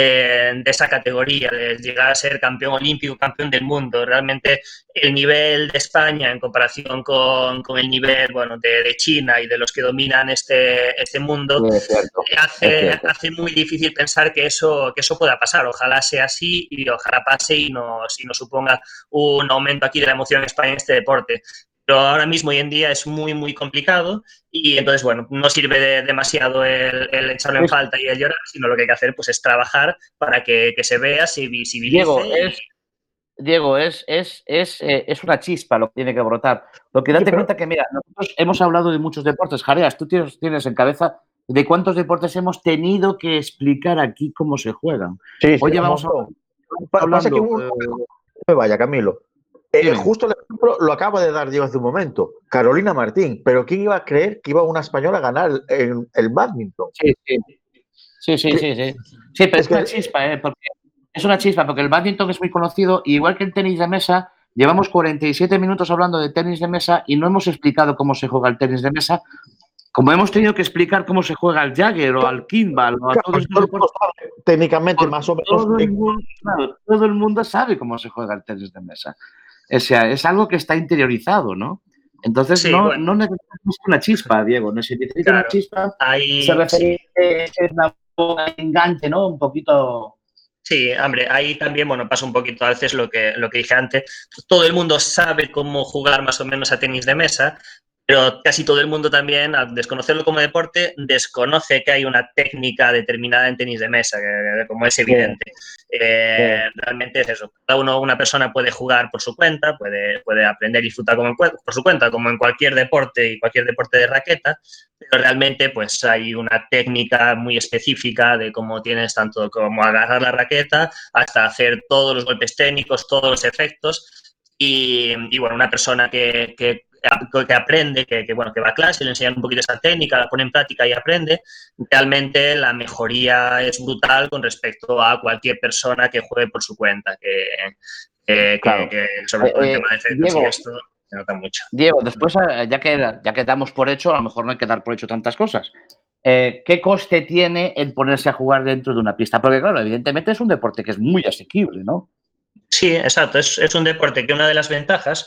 [SPEAKER 5] de, de esa categoría, de llegar a ser campeón olímpico, campeón del mundo. Realmente el nivel de España en comparación con, con el nivel bueno, de, de China y de los que dominan este, este mundo, sí, es cierto, hace, es hace muy difícil pensar que eso, que eso pueda pasar. Ojalá sea así y ojalá pase y nos, y nos suponga un aumento aquí de la emoción en España en este deporte. Pero ahora mismo, hoy en día, es muy, muy complicado y entonces, bueno, no sirve de demasiado el, el echarlo en falta y el llorar, sino lo que hay que hacer pues es trabajar para que, que se vea, se visibilice.
[SPEAKER 1] Diego,
[SPEAKER 5] y...
[SPEAKER 1] es, Diego, es, es, es, eh, es una chispa lo que tiene que brotar. Lo que date sí, pero... cuenta que, mira, nosotros hemos hablado de muchos deportes. Jareas, tú tienes, tienes en cabeza de cuántos deportes hemos tenido que explicar aquí cómo se juegan.
[SPEAKER 2] Sí, sí,
[SPEAKER 1] Oye, vamos a
[SPEAKER 2] hablando... Pasa que un... eh... me vaya, Camilo. Eh, justo el ejemplo lo acaba de dar Diego hace un momento, Carolina Martín, pero ¿quién iba a creer que iba una española a ganar el, el, el bádminton?
[SPEAKER 1] Sí, sí, sí, sí, sí, sí. Sí, pero es, es una que... chispa, ¿eh? Porque es una chispa, porque el bádminton es muy conocido, igual que el tenis de mesa, llevamos cuarenta y siete minutos hablando de tenis de mesa y no hemos explicado cómo se juega el tenis de mesa, como hemos tenido que explicar cómo se juega al Jagger o al Kimball o a
[SPEAKER 2] claro,
[SPEAKER 1] todos estos deportes.
[SPEAKER 2] Técnicamente, más o menos.
[SPEAKER 1] Todo el, mundo, claro, todo el mundo sabe cómo se juega el tenis de mesa. O sea, es algo que está interiorizado, ¿no? Entonces, sí, no, bueno. no necesitamos una chispa, Diego. Necesitamos claro, una chispa.
[SPEAKER 5] Ahí,
[SPEAKER 1] se refiere sí. a un enganche, ¿no? Un poquito.
[SPEAKER 5] Sí, hombre, ahí también, bueno, pasa un poquito a veces lo que, lo que dije antes. Todo el mundo sabe cómo jugar más o menos a tenis de mesa, pero casi todo el mundo también, al desconocerlo como deporte, desconoce que hay una técnica determinada en tenis de mesa, que, como es evidente. Sí. Eh, sí. Realmente es eso. Cada uno, una persona puede jugar por su cuenta, puede, puede aprender y disfrutar como en, por su cuenta, como en cualquier deporte y cualquier deporte de raqueta, pero realmente pues hay una técnica muy específica de cómo tienes tanto como agarrar la raqueta hasta hacer todos los golpes técnicos, todos los efectos. Y, y bueno, una persona que, que, que aprende, que, que, bueno, que va a clase, le enseñan un poquito esa técnica, la pone en práctica y aprende, realmente la mejoría es brutal con respecto a cualquier persona que juegue por su cuenta, que, que, claro. que, que sobre todo eh, el tema de efectos Diego, y esto se nota mucho.
[SPEAKER 1] Diego, después, ya que, ya que damos por hecho, a lo mejor no hay que dar por hecho tantas cosas. Eh, ¿Qué coste tiene el ponerse a jugar dentro de una pista? Porque, claro, evidentemente es un deporte que es muy asequible, ¿no?
[SPEAKER 5] Sí, exacto. Es, es un deporte que una de las ventajas,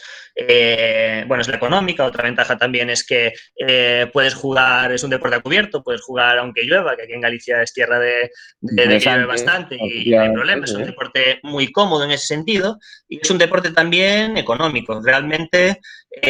[SPEAKER 5] eh, bueno, es la económica. Otra ventaja también es que eh, puedes jugar, es un deporte a cubierto, puedes jugar aunque llueva, que aquí en Galicia es tierra de, de, de que llueve bastante y, y no hay problema. Es un deporte muy cómodo en ese sentido y es un deporte también económico. Realmente,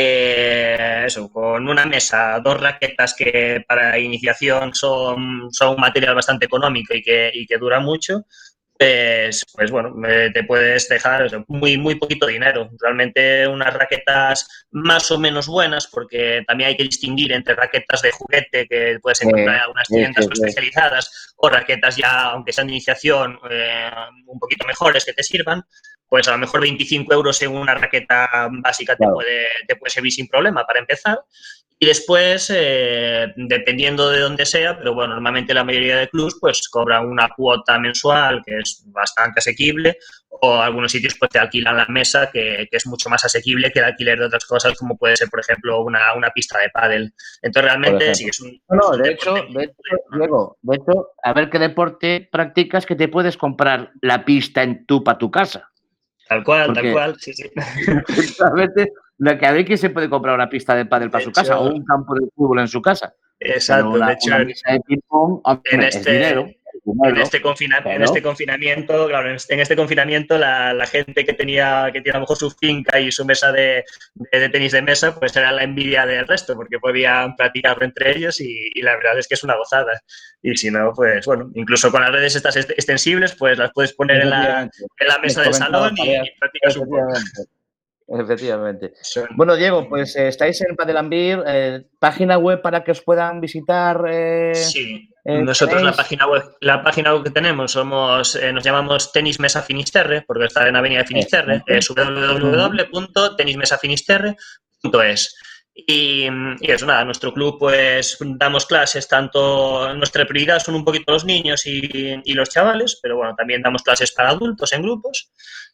[SPEAKER 5] eh, eso, con una mesa, dos raquetas que para iniciación son, son un material bastante económico y que, y que dura mucho. Pues, pues bueno, te puedes dejar eso, muy, muy poquito dinero. Realmente unas raquetas más o menos buenas, porque también hay que distinguir entre raquetas de juguete que puedes encontrar en algunas tiendas sí, sí, especializadas sí. o raquetas ya, aunque sean de iniciación, eh, un poquito mejores que te sirvan. Pues a lo mejor veinticinco euros en una raqueta básica claro. te, puede, te puede servir sin problema para empezar. Y después, eh, dependiendo de dónde sea, pero bueno, normalmente la mayoría de clubs pues cobran una cuota mensual que es bastante asequible, o algunos sitios pues te alquilan la mesa que, que es mucho más asequible que el alquiler de otras cosas, como puede ser, por ejemplo, una, una pista de pádel. Entonces realmente sí es un...
[SPEAKER 1] No, no,
[SPEAKER 5] es un
[SPEAKER 1] de hecho, de hecho, Diego, de hecho, a ver qué deporte practicas que te puedes comprar la pista en tu para tu casa.
[SPEAKER 5] Tal cual,
[SPEAKER 1] Porque,
[SPEAKER 5] tal cual, sí, sí.
[SPEAKER 1] Efectivamente, lo que a ver quién se puede comprar una pista de pádel para
[SPEAKER 5] De
[SPEAKER 1] su
[SPEAKER 5] hecho,
[SPEAKER 1] casa o un campo de fútbol en su casa.
[SPEAKER 5] exacto,
[SPEAKER 1] Pero una,
[SPEAKER 5] de hecho,
[SPEAKER 1] una mesa de ping-pong,
[SPEAKER 5] en
[SPEAKER 1] es dinero.
[SPEAKER 5] este...
[SPEAKER 1] Es dinero,
[SPEAKER 5] En este, confina
[SPEAKER 1] pero...
[SPEAKER 5] en este confinamiento, claro, en este, en este confinamiento la, la gente que tenía, que tenía a lo mejor su finca y su mesa de, de, de tenis de mesa, pues era la envidia del resto, porque podían practicarlo entre ellos y, y la verdad es que es una gozada. Y si no, pues bueno, incluso con las redes estas extensibles, pues las puedes poner en la, en la mesa del salón y, y practicas un poco.
[SPEAKER 1] Efectivamente.
[SPEAKER 5] Son...
[SPEAKER 1] Bueno, Diego, pues eh, estáis en Padelambir, eh, página web para que os puedan visitar. Eh,
[SPEAKER 5] sí,
[SPEAKER 1] eh,
[SPEAKER 5] nosotros
[SPEAKER 1] ¿tenéis?
[SPEAKER 5] la página web, la página web que tenemos somos, eh, nos llamamos Tenis Mesa Finisterre, porque está en Avenida de Finisterre, es w w w punto tenis mesa finisterre punto es. Y, y eso, nada, nuestro club pues damos clases, tanto nuestra prioridad son un poquito los niños y, y los chavales, pero bueno, también damos clases para adultos en grupos.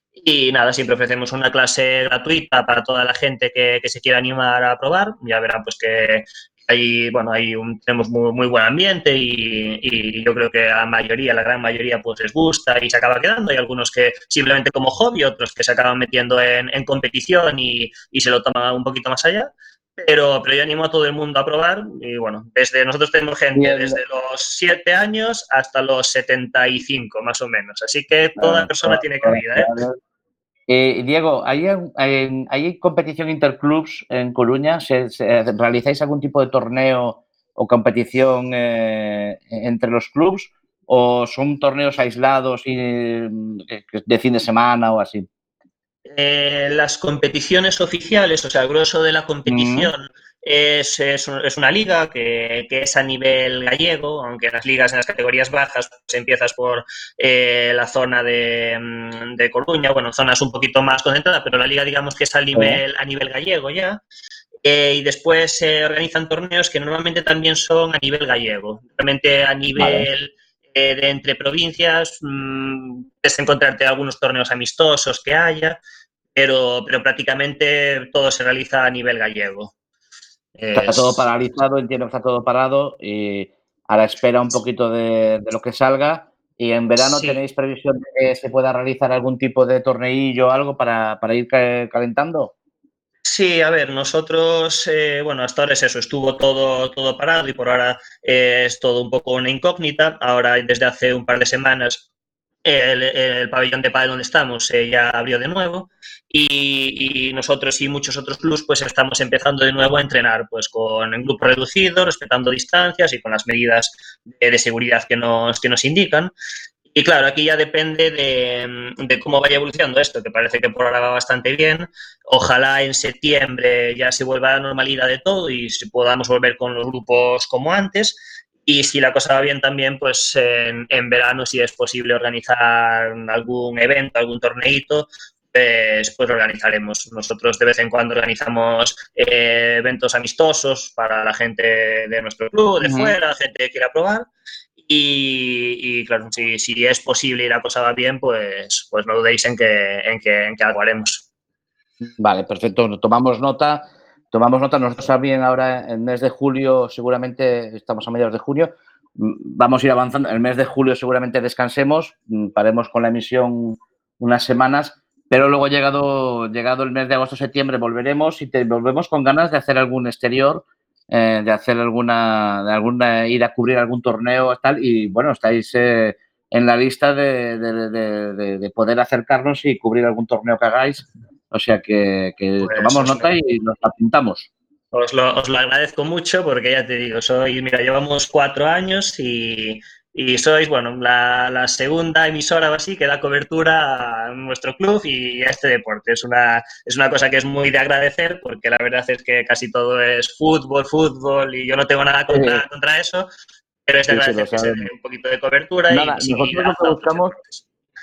[SPEAKER 5] Y nada, siempre ofrecemos una clase gratuita para toda la gente que, que se quiera animar a probar. Ya verán pues que hay, bueno, hay un, tenemos muy, muy buen ambiente y, y yo creo que a la mayoría, la gran mayoría pues les gusta y se acaba quedando. Hay algunos que simplemente como hobby, otros que se acaban metiendo en, en competición y, y se lo toman un poquito más allá. Pero, pero yo animo a todo el mundo a probar y bueno, desde nosotros tenemos gente
[SPEAKER 1] Bien.
[SPEAKER 5] desde los siete años hasta los setenta y cinco más o menos, así que toda
[SPEAKER 1] Ah,
[SPEAKER 5] persona
[SPEAKER 1] ah,
[SPEAKER 5] tiene cabida, ¿eh?
[SPEAKER 1] Eh, Diego, ¿hay, hay, ¿hay competición interclubs en Coruña? ¿Se, se, ¿Realizáis algún tipo de torneo o competición eh, entre los clubs? ¿O son torneos aislados y, de fin de semana o así?
[SPEAKER 5] Eh, las competiciones oficiales, o sea, el grueso de la competición mm. es, es, es, una liga que, que es a nivel gallego, aunque en las ligas, en las categorías bajas, pues empiezas por eh, la zona de, de Coruña, bueno, zonas un poquito más concentradas, pero la liga digamos que es a nivel, a nivel gallego ya. Eh, y después se eh, organizan torneos que normalmente también son a nivel gallego, realmente a nivel... Vale. De entre provincias, mmm, es encontrarte algunos torneos amistosos que haya, pero, pero prácticamente todo se realiza a nivel gallego.
[SPEAKER 1] Está es... todo paralizado, entiendo que está todo parado y a la espera un poquito de, de lo que salga. ¿Y en verano sí. tenéis previsión de que se pueda realizar algún tipo de torneillo o algo para, para ir calentando?
[SPEAKER 5] Sí, a ver, nosotros, eh, bueno, hasta ahora es eso, estuvo todo, todo parado y por ahora eh, es todo un poco una incógnita. Ahora, desde hace un par de semanas, el, el pabellón de pádel donde estamos eh, ya abrió de nuevo y, y nosotros y muchos otros clubs pues estamos empezando de nuevo a entrenar pues con en grupos reducidos, respetando distancias y con las medidas de, de seguridad que nos, que nos indican. Y claro, aquí ya depende de, de cómo vaya evolucionando esto, que parece que por ahora va bastante bien. Ojalá en septiembre ya se vuelva a la normalidad de todo y si podamos volver con los grupos como antes. Y si la cosa va bien también, pues en, en verano, si es posible organizar algún evento, algún torneito, pues, pues lo organizaremos. Nosotros de vez en cuando organizamos eh, eventos amistosos para la gente de nuestro club, de uh-huh. fuera, gente que quiera probar. Y, y claro, si, si es posible y la cosa va bien, pues, pues no dudéis en que, en, que, en que algo haremos.
[SPEAKER 1] Vale, perfecto. Tomamos nota. Tomamos nota. Nosotros también ahora, en el mes de julio, seguramente, estamos a mediados de junio, vamos a ir avanzando. El mes de julio seguramente descansemos, paremos con la emisión unas semanas, pero luego llegado, llegado el mes de agosto-septiembre volveremos y te volvemos con ganas de hacer algún exterior, eh, de hacer alguna, de alguna, ir a cubrir algún torneo tal, y bueno, estáis eh, en la lista de, de, de, de, de poder acercarnos y cubrir algún torneo que hagáis. O sea que, que pues tomamos nota lo, y nos apuntamos.
[SPEAKER 5] Os lo, os lo agradezco mucho porque ya te digo, soy, mira, llevamos cuatro años y, y sois, bueno, la, la segunda emisora o así que da cobertura a nuestro club y a este deporte. Es una, es una cosa que es muy de agradecer porque la verdad es que casi todo es fútbol, fútbol y yo no tengo nada contra, sí. contra eso, pero es de sí, agradecer sí, que se dé un poquito de cobertura
[SPEAKER 1] nada,
[SPEAKER 5] y
[SPEAKER 1] nosotros lo que buscamos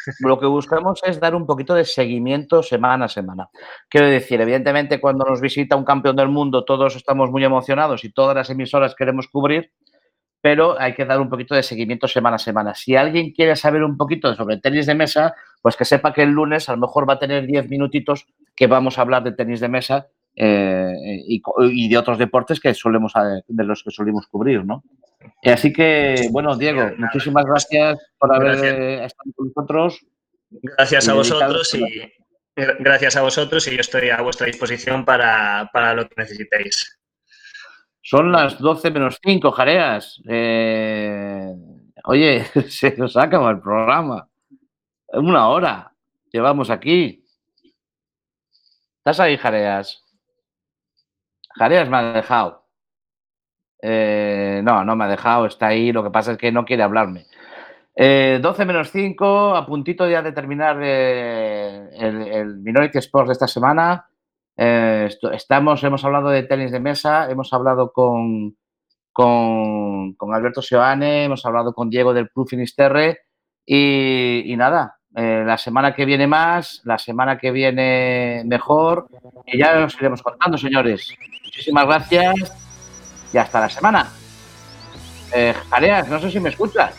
[SPEAKER 1] lo que buscamos es dar un poquito de seguimiento semana a semana. Quiero decir, evidentemente, cuando nos visita un campeón del mundo, todos estamos muy emocionados y todas las emisoras queremos cubrir, pero hay que dar un poquito de seguimiento semana a semana. Si alguien quiere saber un poquito sobre tenis de mesa, pues que sepa que el lunes a lo mejor va a tener diez minutitos que vamos a hablar de tenis de mesa eh, y, y de otros deportes que solemos, de los que solimos cubrir, ¿no? Y así que, bueno, Diego, muchísimas gracias por haber gracias. estado con nosotros.
[SPEAKER 5] Gracias a vosotros y gracias a vosotros y yo estoy a vuestra disposición para, para lo que necesitéis.
[SPEAKER 1] Son las doce menos cinco, Jareas. Eh, oye, se nos acaba el programa. Una hora llevamos aquí. ¿Estás ahí, Jareas? Jareas me ha dejado. Eh, no, no me ha dejado, está ahí. Lo que pasa es que no quiere hablarme. Eh, doce menos cinco, a puntito ya de terminar eh, el, el Minority Sports de esta semana. Eh, estamos, hemos hablado de tenis de mesa, hemos hablado con, con, con Alberto Seoane, hemos hablado con Diego del Club Finisterre y, y nada, eh, la semana que viene más, la semana que viene mejor y ya nos iremos contando, señores. Muchísimas gracias y hasta la semana. Eh, Jareas, no sé si me escuchas.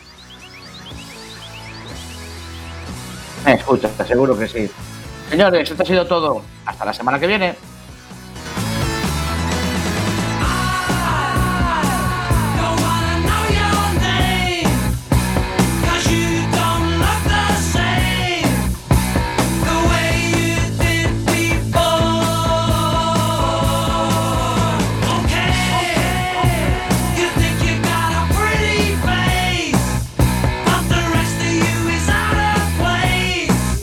[SPEAKER 1] Me escuchas, seguro que sí. Señores, esto ha sido todo. Hasta la semana que viene.